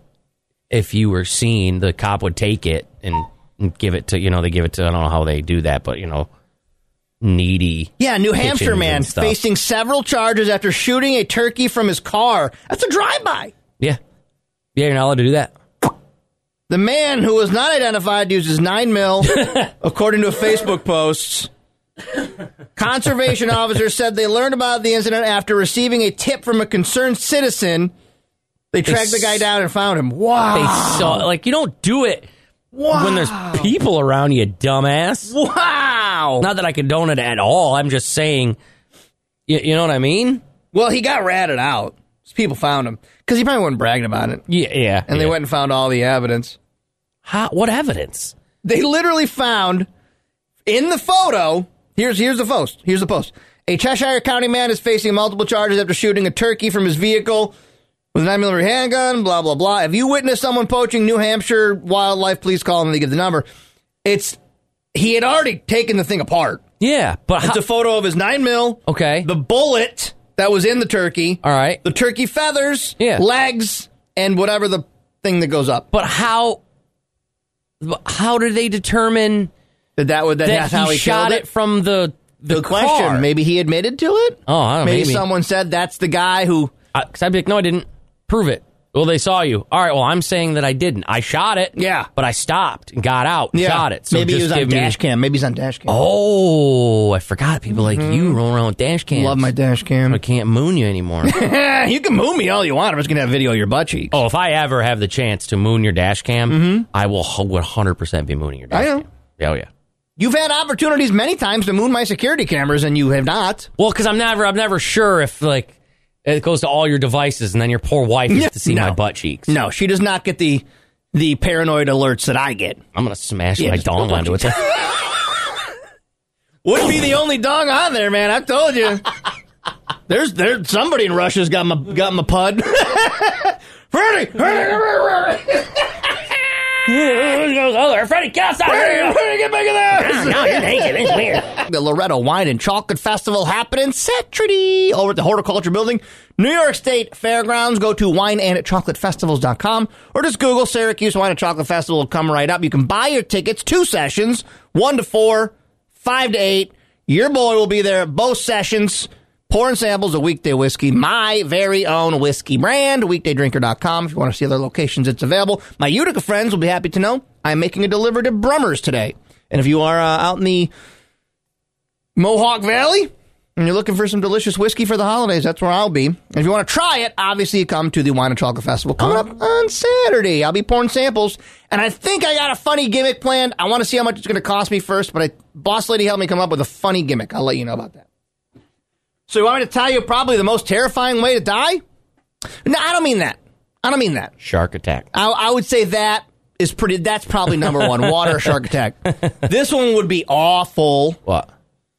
if you were seen, the cop would take it and, and give it to, you know, they give it to, I don't know how they do that, but, you know, needy. Yeah, New Hampshire man facing several charges after shooting a turkey from his car. That's a drive-by. Yeah. Yeah, you're not allowed to do that. The man, who was not identified, uses nine mil, according to a Facebook post. Conservation officers said they learned about the incident after receiving a tip from a concerned citizen. They tracked they the guy down and found him. Wow. They saw, like, you don't do it wow. when there's people around you, dumbass. Wow. Not that I condone it at all. I'm just saying, you, you know what I mean? Well, he got ratted out. People found him. Because he probably wasn't bragging about it. Yeah, yeah. And yeah. they went and found all the evidence. How, what evidence? They literally found, in the photo... Here's here's the post. Here's the post. A Cheshire County man is facing multiple charges after shooting a turkey from his vehicle with a nine millimeter handgun, blah, blah, blah. If you witness someone poaching New Hampshire wildlife, please call them. They give the number. It's he had already taken the thing apart. Yeah, but it's how- a photo of his nine mil. Okay. The bullet that was in the turkey. All right. The turkey feathers, yeah. legs, and whatever the thing that goes up. But how? How did they determine? That, that, would, that, that that's how he, he shot it? it from the the Good car. question. Maybe he admitted to it? Oh, I don't know. Maybe, maybe someone said that's the guy who... Because uh, I'd be like, no, I didn't. Prove it. Well, they saw you. All right, well, I'm saying that I didn't. I shot it. Yeah. But I stopped and got out and Yeah. shot it. So Maybe just he was on give me- dash cam. Maybe he's on dash cam. Oh, I forgot. People like you rolling around with dash cams. Love my dash cam. I can't moon you anymore. You can moon me all you want. I'm just going to have video of your butt cheeks. Oh, if I ever have the chance to moon your dash cam, Mhm. I will one hundred percent be mooning your dash I know. cam. Oh, yeah. You've had opportunities many times to moon my security cameras, and you have not. Well, because I'm never, I'm never sure if, like, it goes to all your devices, and then your poor wife gets to see No. my butt cheeks. No, she does not get the the paranoid alerts that I get. I'm going to smash Yeah, my just dong go onto it. Wouldn't be the only dong on there, man. I told you. There's there's somebody in Russia's got my got my pud. Freddie, Oh, there, Freddie, get outside! Freddie, get back in there! No, you're naked. It's weird. The Loretto Wine and Chocolate Festival happening Saturday over at the Horticulture Building, New York State Fairgrounds. Go to wine and chocolate festivals dot com or just Google Syracuse Wine and Chocolate Festival. Will come right up. You can buy your tickets, two sessions, one to four, five to eight. Your boy will be there at both sessions, pouring samples of weekday whiskey, my very own whiskey brand, weekday drinker dot com. If you want to see other locations, it's available. My Utica friends will be happy to know I'm making a delivery to Brummers today. And if you are uh, out in the Mohawk Valley and you're looking for some delicious whiskey for the holidays, that's where I'll be. And if you want to try it, obviously you come to the Wine and Chocolate Festival coming up on Saturday. I'll be pouring samples, and I think I got a funny gimmick planned. I want to see how much it's going to cost me first, but I, boss lady helped me come up with a funny gimmick. I'll let you know about that. So you want me to tell you probably the most terrifying way to die? No, I don't mean that. I don't mean that. Shark attack. I, I would say that is pretty. That's probably number one. Water or shark attack. This one would be awful. What?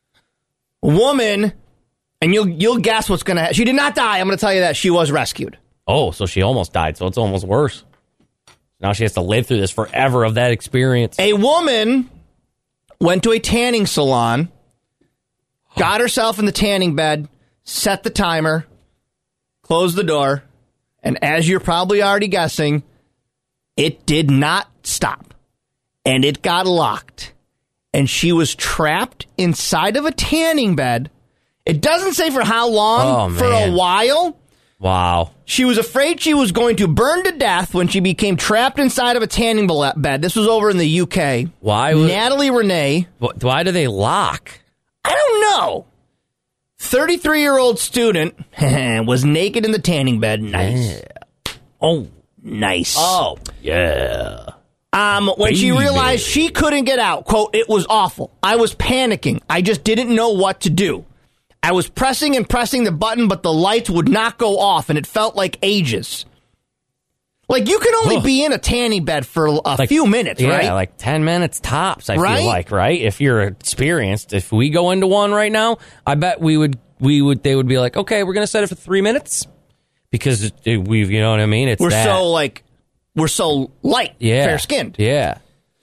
Woman, and you'll you'll guess what's going to happen. She did not die. I'm going to tell you that. She was rescued. Oh, so she almost died, so it's almost worse. Now she has to live through this forever of that experience. A woman went to a tanning salon, got herself in the tanning bed, set the timer, closed the door, and as you're probably already guessing, it did not stop. And it got locked. And she was trapped inside of a tanning bed. It doesn't say for how long, Oh, for a man. while. Wow. She was afraid she was going to burn to death when she became trapped inside of a tanning bel- bed. This was over in the U K. Why would, Natalie Renee. wh- why do they lock? I don't know. thirty-three-year-old student was naked in the tanning bed. Nice. Oh, nice. Oh, yeah. Um, when she Baby. realized she couldn't get out, quote, it was awful. I was panicking. I just didn't know what to do. I was pressing and pressing the button, but the lights would not go off, and it felt like ages. Like, you can only Ugh. be in a tanning bed for a Like, few minutes, yeah, right? like ten minutes tops, I Right? feel like, right? If you're experienced. If we go into one right now, I bet we would, we would, they would be like, okay, we're going to set it for three minutes. Because it, it- we've, you know what I mean? It's We're that. so, like, we're so light, yeah. fair-skinned. Yeah.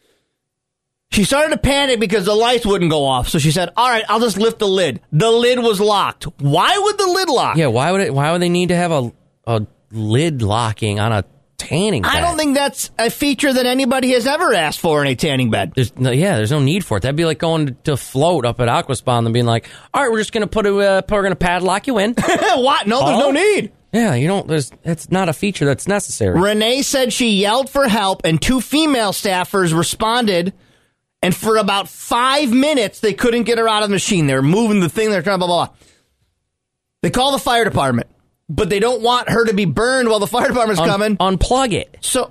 She started to panic because the lights wouldn't go off. So she said, all right, I'll just lift the lid. The lid was locked. Why would the lid lock? Yeah, why would it, why would they need to have a, a lid locking on a tanning bed? I don't think that's a feature that anybody has ever asked for in a tanning bed. There's no, yeah, there's no need for it. That'd be like going to float up at Aquaspa and being like, all right, we're just going to put a, uh, we're going to padlock you in. What? No, there's Oh. no need. Yeah, you don't, there's, it's not a feature that's necessary. Renee said she yelled for help, and two female staffers responded. And for about five minutes, they couldn't get her out of the machine. They were moving the thing. They're trying blah, blah, blah. They call the fire department, but they don't want her to be burned while the fire department's Un- coming. Unplug it. So,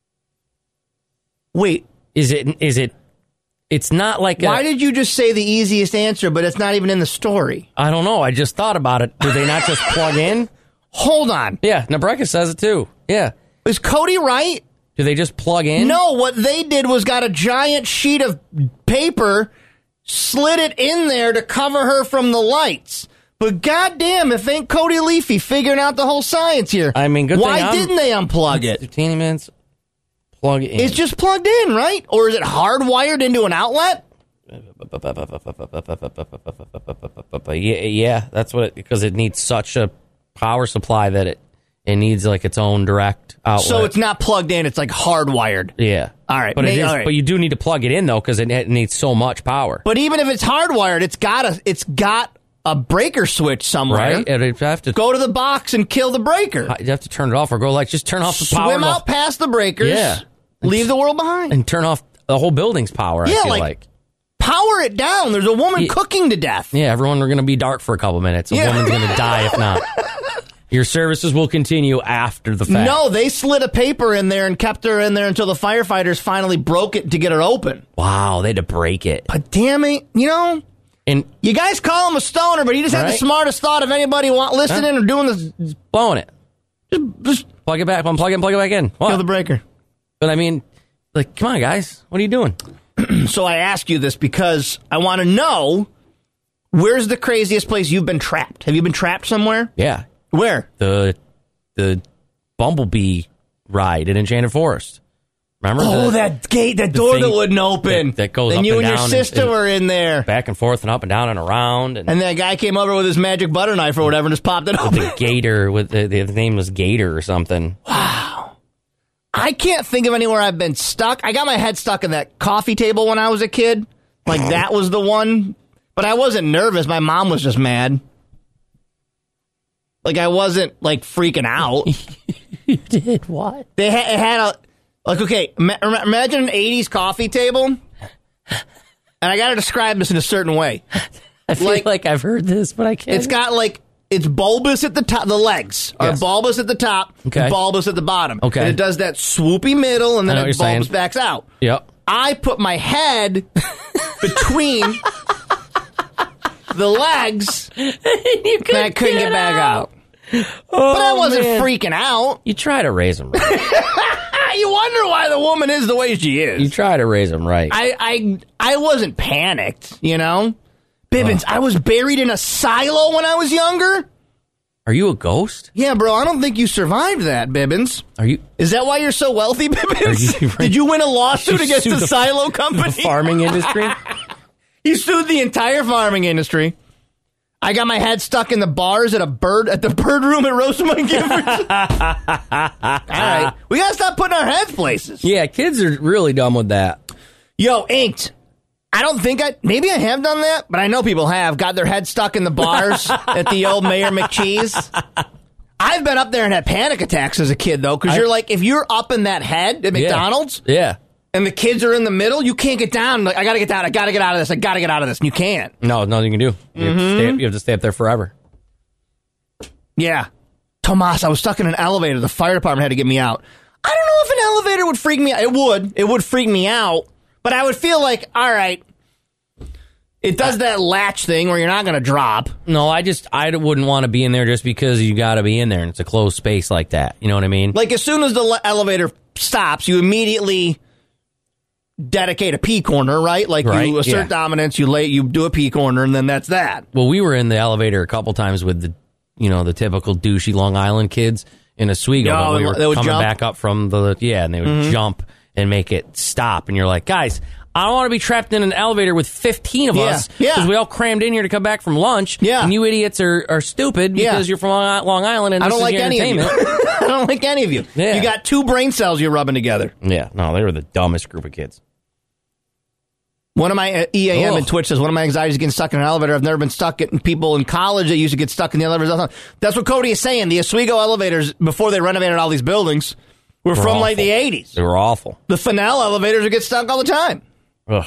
wait. Is it, is it, it's not like Why a, did you just say the easiest answer, but it's not even in the story? I don't know. I just thought about it. Do they not just plug in? Hold on. Yeah, Nebraska says it too. Yeah. Is Cody right? Do they just plug in? No, what they did was got a giant sheet of paper, slid it in there to cover her from the lights. But goddamn, if ain't Cody Leafy figuring out the whole science here. I mean, good Why thing I'm- didn't they unplug it? fifteen minutes, plug it in. It's just plugged in, right? Or is it hardwired into an outlet? yeah, yeah, that's what it, because it needs such a power supply that it, it needs like its own direct outlet. So it's not plugged in, it's like hardwired. Yeah. All right, But it may- is, all right. but you do need to plug it in though because it, it needs so much power. But even if it's hardwired, it's got a it's got a breaker switch somewhere. Right? And you'd have to go to the box and kill the breaker. You have to turn it off or go like just turn off the power. Swim out past the breakers. Yeah. Leave the world behind. And turn off the whole building's power, yeah, I feel like, like. Power it down. There's a woman yeah. cooking to death. Yeah, everyone are going to be dark for a couple minutes. A yeah. woman's going to die if not. Your services will continue after the fact. No, they slid a paper in there and kept her in there until the firefighters finally broke it to get her open. Wow, they had to break it. But damn it, you know, and you guys call him a stoner, but he just right? had the smartest thought of anybody want listening huh? or doing this. Just blowing it. Just, just plug it back. Unplug it and plug it back in. What? Kill the breaker. But I mean, like, come on, guys. What are you doing? So I ask you this because I want to know, where's the craziest place you've been trapped? Have you been trapped somewhere? Yeah. Where? The the Bumblebee ride in Enchanted Forest. Remember? Oh, the, that gate, that door that wouldn't open. That, that goes and up you and, and down. your sister and, and were in there. Back and forth and up and down and around. And, and that guy came over with his magic butter knife or whatever and just popped it open. The Gator, with the, the name was Gator or something. Wow. I can't think of anywhere I've been stuck. I got my head stuck in that coffee table when I was a kid. Like, that was the one. But I wasn't nervous. My mom was just mad. Like, I wasn't, like, freaking out. You did what? They ha- it had a, like, okay, ma- imagine an eighties coffee table. And I got to describe this in a certain way. I feel like, like I've heard this, but I can't. It's got, like, it's bulbous at the top. The legs are yes. bulbous at the top okay. and bulbous at the bottom. Okay. And it does that swoopy middle, and then it bulbs backs out. Yep. I put my head between the legs, you and I couldn't get, get back out. out. Oh, but I wasn't man. freaking out. You try to raise them right. You wonder why the woman is the way she is. You try to raise them right. I I, I wasn't panicked, you know? Bibbins, oh. I was buried in a silo when I was younger. Are you a ghost? Yeah, bro, I don't think you survived that, Bibbins. Are you? Is that why you're so wealthy, Bibbins? You, right? Did you win a lawsuit against the, the silo company? The farming industry? He sued the entire farming industry. I got my head stuck in the bars at a bird at the bird room at Rosamund Givers. All right, we gotta stop putting our heads places. Yeah, kids are really dumb with that. Yo, Inked. I don't think I, maybe I have done that, but I know people have got their head stuck in the bars at the old Mayor McCheese. I've been up there and had panic attacks as a kid, though, because you're like, if you're up in that head at McDonald's, yeah. yeah, and the kids are in the middle, you can't get down. Like, I gotta get down. I gotta get out of this. I gotta get out of this. And you can't. No, nothing you can do. You, mm-hmm. have to stay, you have to stay up there forever. Yeah. Tomas, I was stuck in an elevator. The fire department had to get me out. I don't know if an elevator would freak me out. It would. It would freak me out. But I would feel like, all right, it does that latch thing where you're not going to drop. No, I just, I wouldn't want to be in there just because you got to be in there and it's a closed space like that. You know what I mean? Like, as soon as the le- elevator stops, you immediately dedicate a pee corner, right? Like, right, you assert yeah. dominance, you lay, you do a pee corner, and then that's that. Well, we were in the elevator a couple times with the, you know, the typical douchey Long Island kids in Oswego. Oh, we were they would coming jump? back up from the, yeah, and they would Mm-hmm. jump and make it stop. And you're like, guys, I don't want to be trapped in an elevator with fifteen of Yeah, us yeah. because we all crammed in here to come back from lunch. Yeah. And you idiots are, are stupid because Yeah. you're from Long Long Island and I this don't is like your any of you. entertainment. I don't like any of you. Yeah. You got two brain cells you're rubbing together. Yeah, no, they were the dumbest group of kids. One of my uh, E A M Ugh. and Twitch says, one of my anxieties is getting stuck in an elevator. I've never been stuck. Getting people in college that used to get stuck in the elevators. That's what Cody is saying. The Oswego elevators, before they renovated all these buildings, were They were from awful. like the eighties. They were awful. The Fennell elevators would get stuck all the time. Ugh.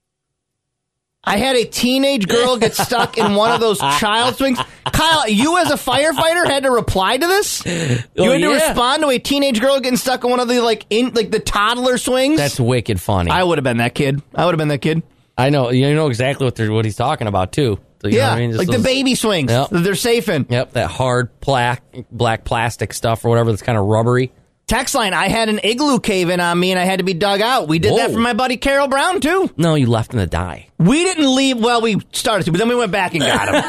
I had a teenage girl get stuck in one of those child swings. Kyle, you as a firefighter had to reply to this? You Oh, had to yeah. respond to a teenage girl getting stuck in one of the like in like the toddler swings? That's wicked funny. I would have been that kid. I would have been that kid. I know. You know exactly what they're, what he's talking about, too. So, you Yeah, know what I mean? Just like those- the baby swings Yep. that they're safe in. Yep, that hard black, black plastic stuff or whatever that's kind of rubbery. Text line, I had an igloo cave in on me and I had to be dug out. We did Whoa. that for my buddy Carol Brown, too. No, you left him to die. We didn't leave, well, we started to, but then we went back and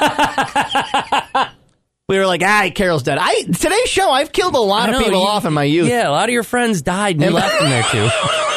got him. We were like, ah, Carol's dead. I Today's show, I've killed a lot I of know, people you- off in my youth. Yeah, a lot of your friends died and you left them there, too.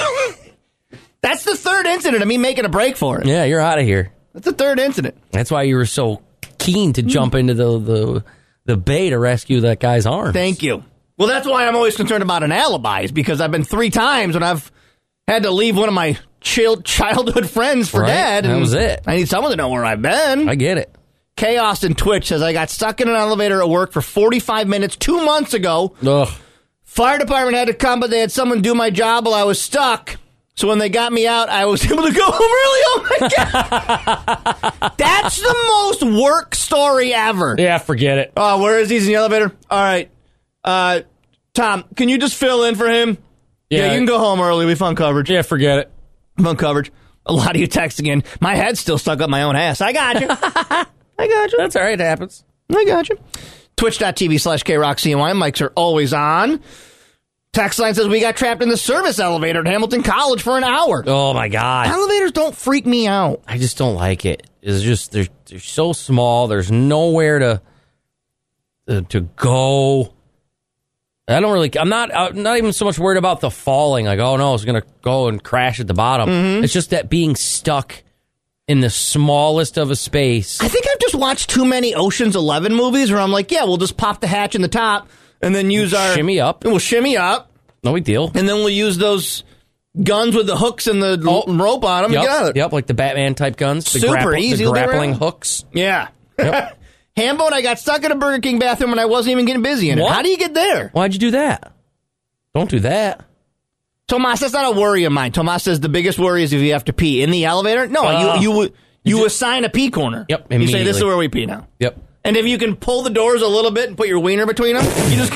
That's the third incident of me making a break for it. Yeah, you're out of here. That's the third incident. That's why you were so keen to jump into the, the, the bay to rescue that guy's arm. Thank you. Well, that's why I'm always concerned about an alibi, is because I've been three times when I've had to leave one of my chill childhood friends for Right, dead. that and was it. I need someone to know where I've been. I get it. K Austin Twitch says, I got stuck in an elevator at work for forty-five minutes two months ago. Ugh. Fire department had to come, but they had someone do my job while I was stuck. So when they got me out, I was able to go home early. Oh, my God. That's the most work story ever. Yeah, forget it. Oh, where is he? He's in the elevator? All right. Uh, Tom, can you just fill in for him? Yeah, yeah, you can go home early. We found coverage. Yeah, forget it. Found coverage. A lot of you texting in. My head's still stuck up my own ass. I got you. I got you. That's all right. It happens. I got you. Twitch.tv slash KRockCNY. Mics are always on. Text line says, we got trapped in the service elevator at Hamilton College for an hour. Oh, my God. Elevators don't freak me out. I just don't like it. It's just, they're, they're so small. There's nowhere to uh, to go. I don't really, I'm not I'm not even so much worried about the falling. Like, oh, no, it's going to go and crash at the bottom. Mm-hmm. It's just that being stuck in the smallest of a space. I think I've just watched too many Ocean's Eleven movies where I'm like, yeah, we'll just pop the hatch in the top. And then use our... Shimmy up. And we'll shimmy up. No big deal. And then we'll use those guns with the hooks and the oh. rope on them. Yep, and get out of it. Yep, like the Batman-type guns. The Super grapple, easy. The grappling hooks. Yeah. Yep. Hambo and I got stuck in a Burger King bathroom and I wasn't even getting busy in it. What? How do you get there? Why'd you do that? Don't do that. Tomas, that's not a worry of mine. Tomas says the biggest worry is if you have to pee in the elevator. No, uh, you you you just assign a pee corner. Yep, you say, this is where we pee now. Yep. And if you can pull the doors a little bit and put your wiener between them, you just...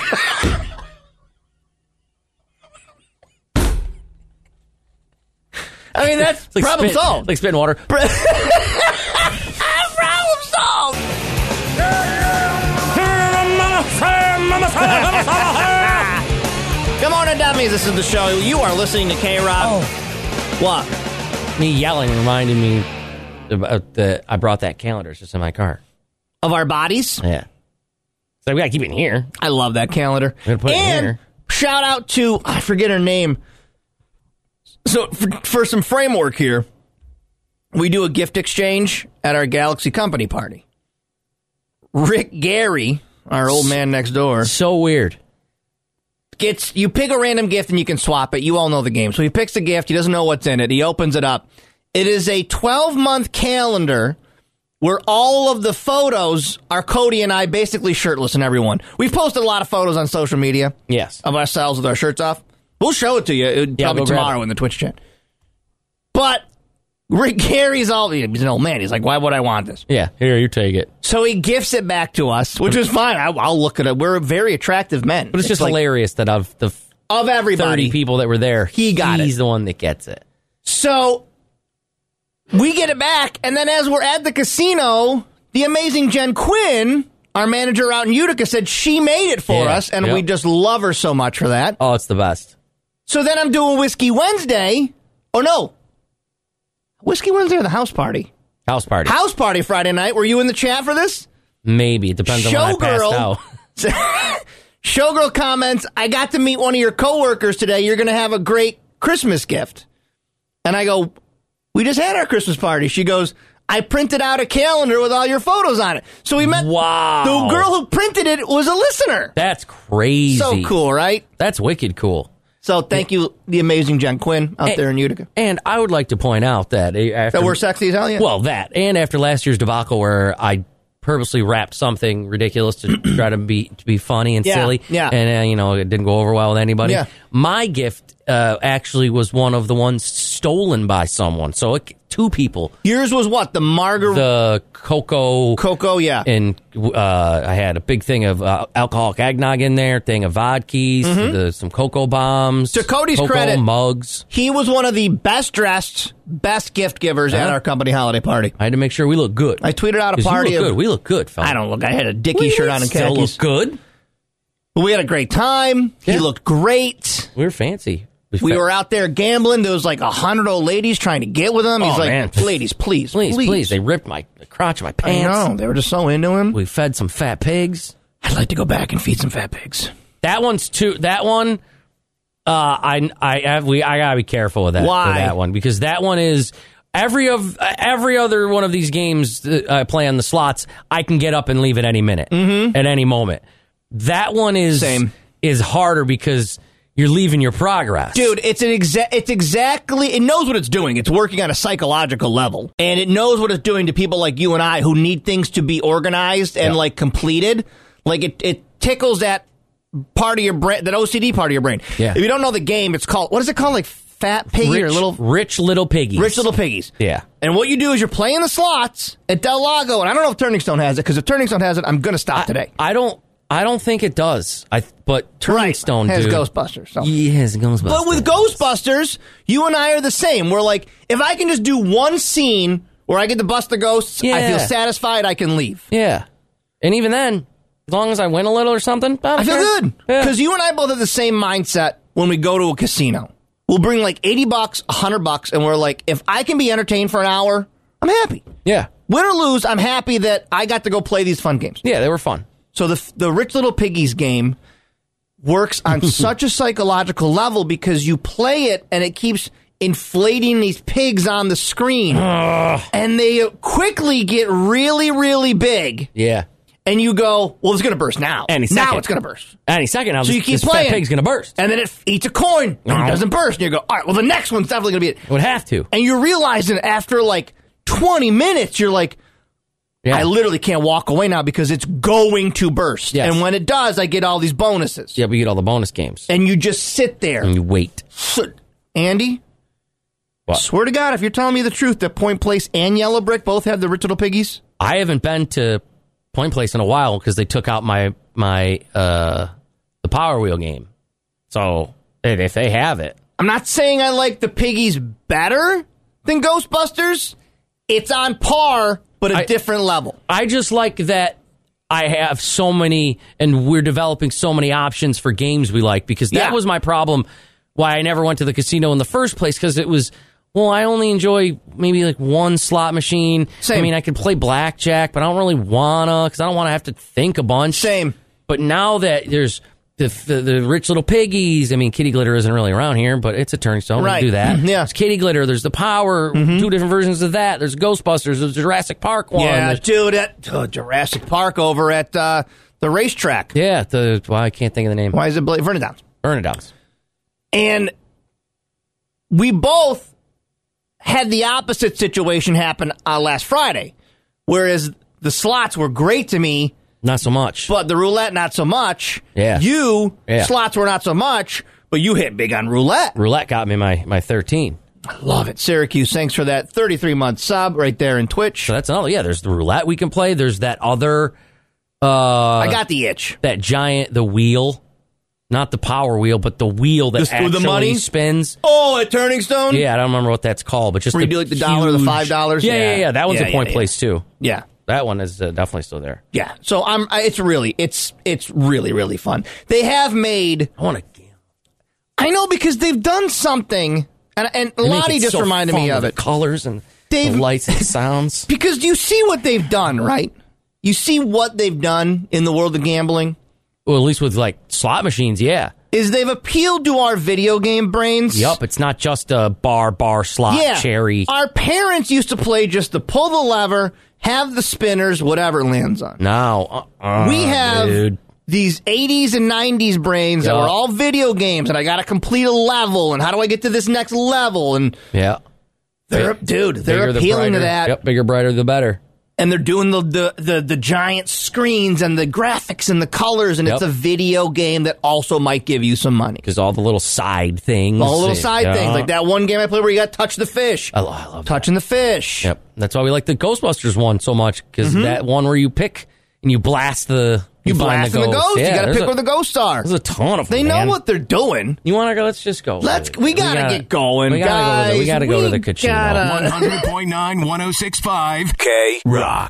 I mean, that's like problem spit, solved. Like spitting water. Problem solved. Come on, dummies. This is the show. You are listening to K-Rock. Oh. What? Me yelling reminded me about the. I brought that calendar. It's just in my car. Of our bodies? Yeah. So we got to keep it in here. I love that calendar. We're gonna put and it in here. Shout out to, I forget her name. So, for, for some framework here, we do a gift exchange at our Galaxy Company party. Rick Gary, our old man next door. So weird. Gets, you pick a random gift and you can swap it. You all know the game. So he picks a gift. He doesn't know what's in it. He opens it up. It is a twelve-month calendar where all of the photos are Cody and I basically shirtless and everyone. We've posted a lot of photos on social media. Yes. Of ourselves with our shirts off. We'll show it to you it, yeah, probably tomorrow in the Twitch chat. But Rick Gary's all, he's an old man. He's like, why would I want this? Yeah, here, you take it. So he gifts it back to us, which is fine. I, I'll look at it. We're very attractive men. But it's, it's just like, hilarious that of the of everybody, thirty people that were there, he got he's it. the one that gets it. So we get it back, and then as we're at the casino, the amazing Jen Quinn, our manager out in Utica, said she made it for yeah, us, and yep. we just love her so much for that. Oh, it's the best. So then I'm doing Whiskey Wednesday. Oh, no. Whiskey Wednesday or the house party? House party. House party Friday night. Were you in the chat for this? Maybe. It depends Showgirl, on when I passed out. Showgirl comments, I got to meet one of your coworkers today. You're going to have a great Christmas gift. And I go, we just had our Christmas party. She goes, I printed out a calendar with all your photos on it. So we met. Wow. The girl who printed it was a listener. That's crazy. So cool, right? That's wicked cool. So thank you, the amazing Jen Quinn out and, there in Utica. And I would like to point out that after, that we're sexy as hell, yeah. Well, that and after last year's debacle where I purposely wrapped something ridiculous to try to be to be funny and yeah, silly, yeah, and uh, you know it didn't go over well with anybody. Yeah. My gift uh, actually was one of the ones stolen by someone. So it, two people. Yours was what? The margarita, the cocoa, cocoa, yeah. And uh, I had a big thing of uh, alcoholic eggnog in there, thing of vodkas, mm-hmm. the, some cocoa bombs. To Cody's cocoa credit, mugs. He was one of the best dressed, best gift givers yeah. at our company holiday party. I had to make sure we look good. I tweeted out a party. You look of, good. We look good, fella. I don't look. I had a Dickie shirt on and still khakis. Look good. We had a great time. Yeah. He looked great. We were fancy. We, we were out there gambling. There was like a hundred old ladies trying to get with him. He's oh, like, man. ladies, please, please, please, please. They ripped my the crotch of my pants. I know. They were just so into him. We fed some fat pigs. I'd like to go back and feed some fat pigs. That one's too. That one, uh, I, I, have, we, I gotta be careful with that. Why? For that one because that one is every of every other one of these games that I play on the slots. I can get up and leave at any minute, mm-hmm. at any moment. That one is Same. is harder because you're leaving your progress. Dude, it's an exa- it's exactly, it knows what it's doing. It's working on a psychological level. And it knows what it's doing to people like you and I who need things to be organized and, yep. like, completed. Like, it, it tickles that part of your brain, that O C D part of your brain. Yeah. If you don't know the game, it's called, what is it called? Like, Fat Piggy rich, or Little... Rich Little Piggies. Rich Little Piggies. Yeah. And what you do is you're playing the slots at Del Lago, and I don't know if Turning Stone has it, because if Turning Stone has it, I'm going to stop I, today. I don't... I don't think it does. I but Turning right. Stone has dude, Ghostbusters. So. Yes, Ghostbusters. But with Ghostbusters, you and I are the same. We're like, if I can just do one scene where I get to bust the ghosts, yeah. I feel satisfied, I can leave. Yeah. And even then, as long as I win a little or something, I, I feel care. good. Yeah. Because you and I both have the same mindset when we go to a casino. We'll bring like eighty bucks, one hundred bucks, and we're like, if I can be entertained for an hour, I'm happy. Yeah. Win or lose, I'm happy that I got to go play these fun games. Yeah, they were fun. So the the Rich Little Piggies game works on such a psychological level because you play it and it keeps inflating these pigs on the screen. Ugh. And they quickly get really, really big. Yeah. And you go, well, it's going to burst now. Any second. Now it's going to burst. Any second now, So this, you keep this playing. fat pig's going to burst. And then it eats a coin and Uh-huh. it doesn't burst. And you go, all right, well, the next one's definitely going to be it. It would have to. And you're realizing after like twenty minutes, you're like, Yeah. I literally can't walk away now because it's going to burst. Yes. And when it does, I get all these bonuses. Yeah, we get all the bonus games. And you just sit there. And you wait. So, Andy, What? swear to God, if you're telling me the truth that Point Place and Yellow Brick both have the Rich Little Piggies? I haven't been to Point Place in a while because they took out my my uh, the Power Wheel game. So if they have it, I'm not saying I like the Piggies better than Ghostbusters. It's on par, but a I, different level. I just like that I have so many, and we're developing so many options for games we like, because that Yeah. was my problem why I never went to the casino in the first place, because it was, well, I only enjoy maybe like one slot machine. Same. I mean, I could play blackjack, but I don't really wanna, because I don't want to have to think a bunch. Same. But now that there's the, the the Rich Little Piggies, I mean, Kitty Glitter isn't really around here, but it's a Turning Stone. Right. We do that. Yeah. There's Kitty Glitter. There's the Power. Mm-hmm. Two different versions of that. There's Ghostbusters. There's Jurassic Park one. Yeah, There's- dude, at oh, Jurassic Park over at uh, the racetrack. Yeah, the well, I can't think of the name. Why is it Bla- Vernon Downs? Burn it down. And we both had the opposite situation happen uh, last Friday, whereas the slots were great to me, Not so much. but the roulette not so much. Yeah. You, Yeah. slots were not so much, but you hit big on roulette. Roulette got me my, my thirteen. I love it. Syracuse, thanks for that thirty-three month sub right there in Twitch. So that's another. Yeah, there's the roulette we can play. There's that other. Uh, I got the itch. that giant the wheel, not the Power Wheel, but the wheel that Just through actually the money? spins. Oh, at Turning Stone? Yeah, I don't remember what that's called, but just Where you do like the dollar or the huge- five dollars? Yeah, yeah, yeah. That one's Yeah, a Point yeah, yeah. Place too. Yeah. That one is uh, definitely still there. Yeah. So I'm. I, it's really. It's. It's really really fun. They have made. I want to. I know because they've done something, and and Lottie just reminded me of it. Colors and They've- the lights and sounds. Because you see what they've done, right? You see what they've done in the world of gambling. Well, at least with like slot machines, yeah. Is they've appealed to our video game brains. Yup, it's not just a bar, bar, slot, Yeah. cherry. Our parents used to play just to pull the lever, have the spinners, whatever it lands on. No. Uh-uh, we have dude. these eighties and nineties brains that Yeah. were all video games, and I got to complete a level, and how do I get to this next level? And Yeah. they're, dude, they're Bigger the appealing to brighter. that. Yep, bigger, brighter, the better. And they're doing the, the, the, the giant screens and the graphics and the colors, and Yep. it's a video game that also might give you some money. Because all the little side things. All the little side Yeah. things, like that one game I played where you got to touch the fish. I, lo- I love that. Touching the fish. Yep. That's why we like the Ghostbusters one so much, because that one where you pick and you blast the... You find blast the ghost. Yeah, you got to there's pick a- where the ghosts are. There's a ton of them, They know man. what they're doing. You want to go? Let's just go. Let's. We gotta, get going, We gotta guys. go to the, we gotta go to the We casino. gotta- one hundred point nine, one oh six point five K Rock.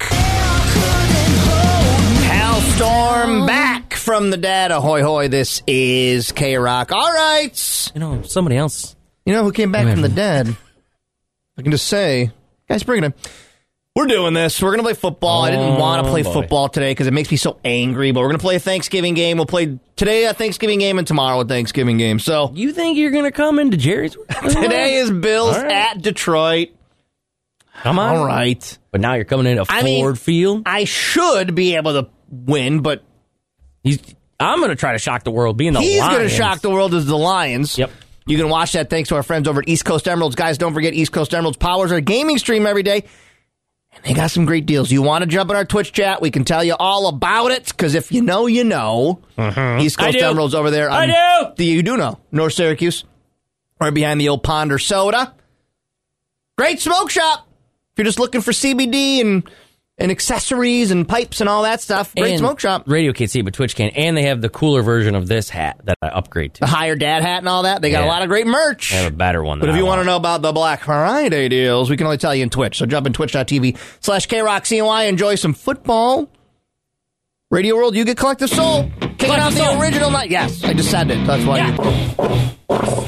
Hailstorm back from the dead. Ahoy, hoy. This is K Rock. All right. You know, somebody else. You know who came back from the dead? I can just say, guys, bring it in. We're doing this. We're going to play football. I didn't Oh, want to play boy. football today because it makes me so angry, but we're going to play a Thanksgiving game. We'll play today a Thanksgiving game and tomorrow a Thanksgiving game. So You think you're going to come into Jerry's? today is Bills All right. at Detroit. Come on. All right. But now you're coming into I Ford mean, Field. I should be able to win, but You, I'm going to try to shock the world being the He's Lions. going to shock the world as the Lions. Yep. You can watch that thanks to our friends over at East Coast Emeralds. Guys, don't forget East Coast Emeralds powers our gaming stream every day. And they got some great deals. You want to jump in our Twitch chat? We can tell you all about it, because if you know, you know. Mm-hmm. East Coast Emeralds over there. On, I do. You do know. North Syracuse. Right behind the old Ponder Soda. Great smoke shop. If you're just looking for C B D and and accessories and pipes and all that stuff, great and smoke shop. Radio can't see it, but Twitch can. And they have the cooler version of this hat that I upgrade to. The higher dad hat and all that. They got Yeah. a lot of great merch. I have a better one. But if I you want to want know about the Black Friday deals, we can only tell you in Twitch. So jump in twitch.tv slash KRockCNY. Enjoy some football. Radio World, you get Collective Soul. Kicking out the Soul. original night. Yes, I just said it. That's why Yeah. you...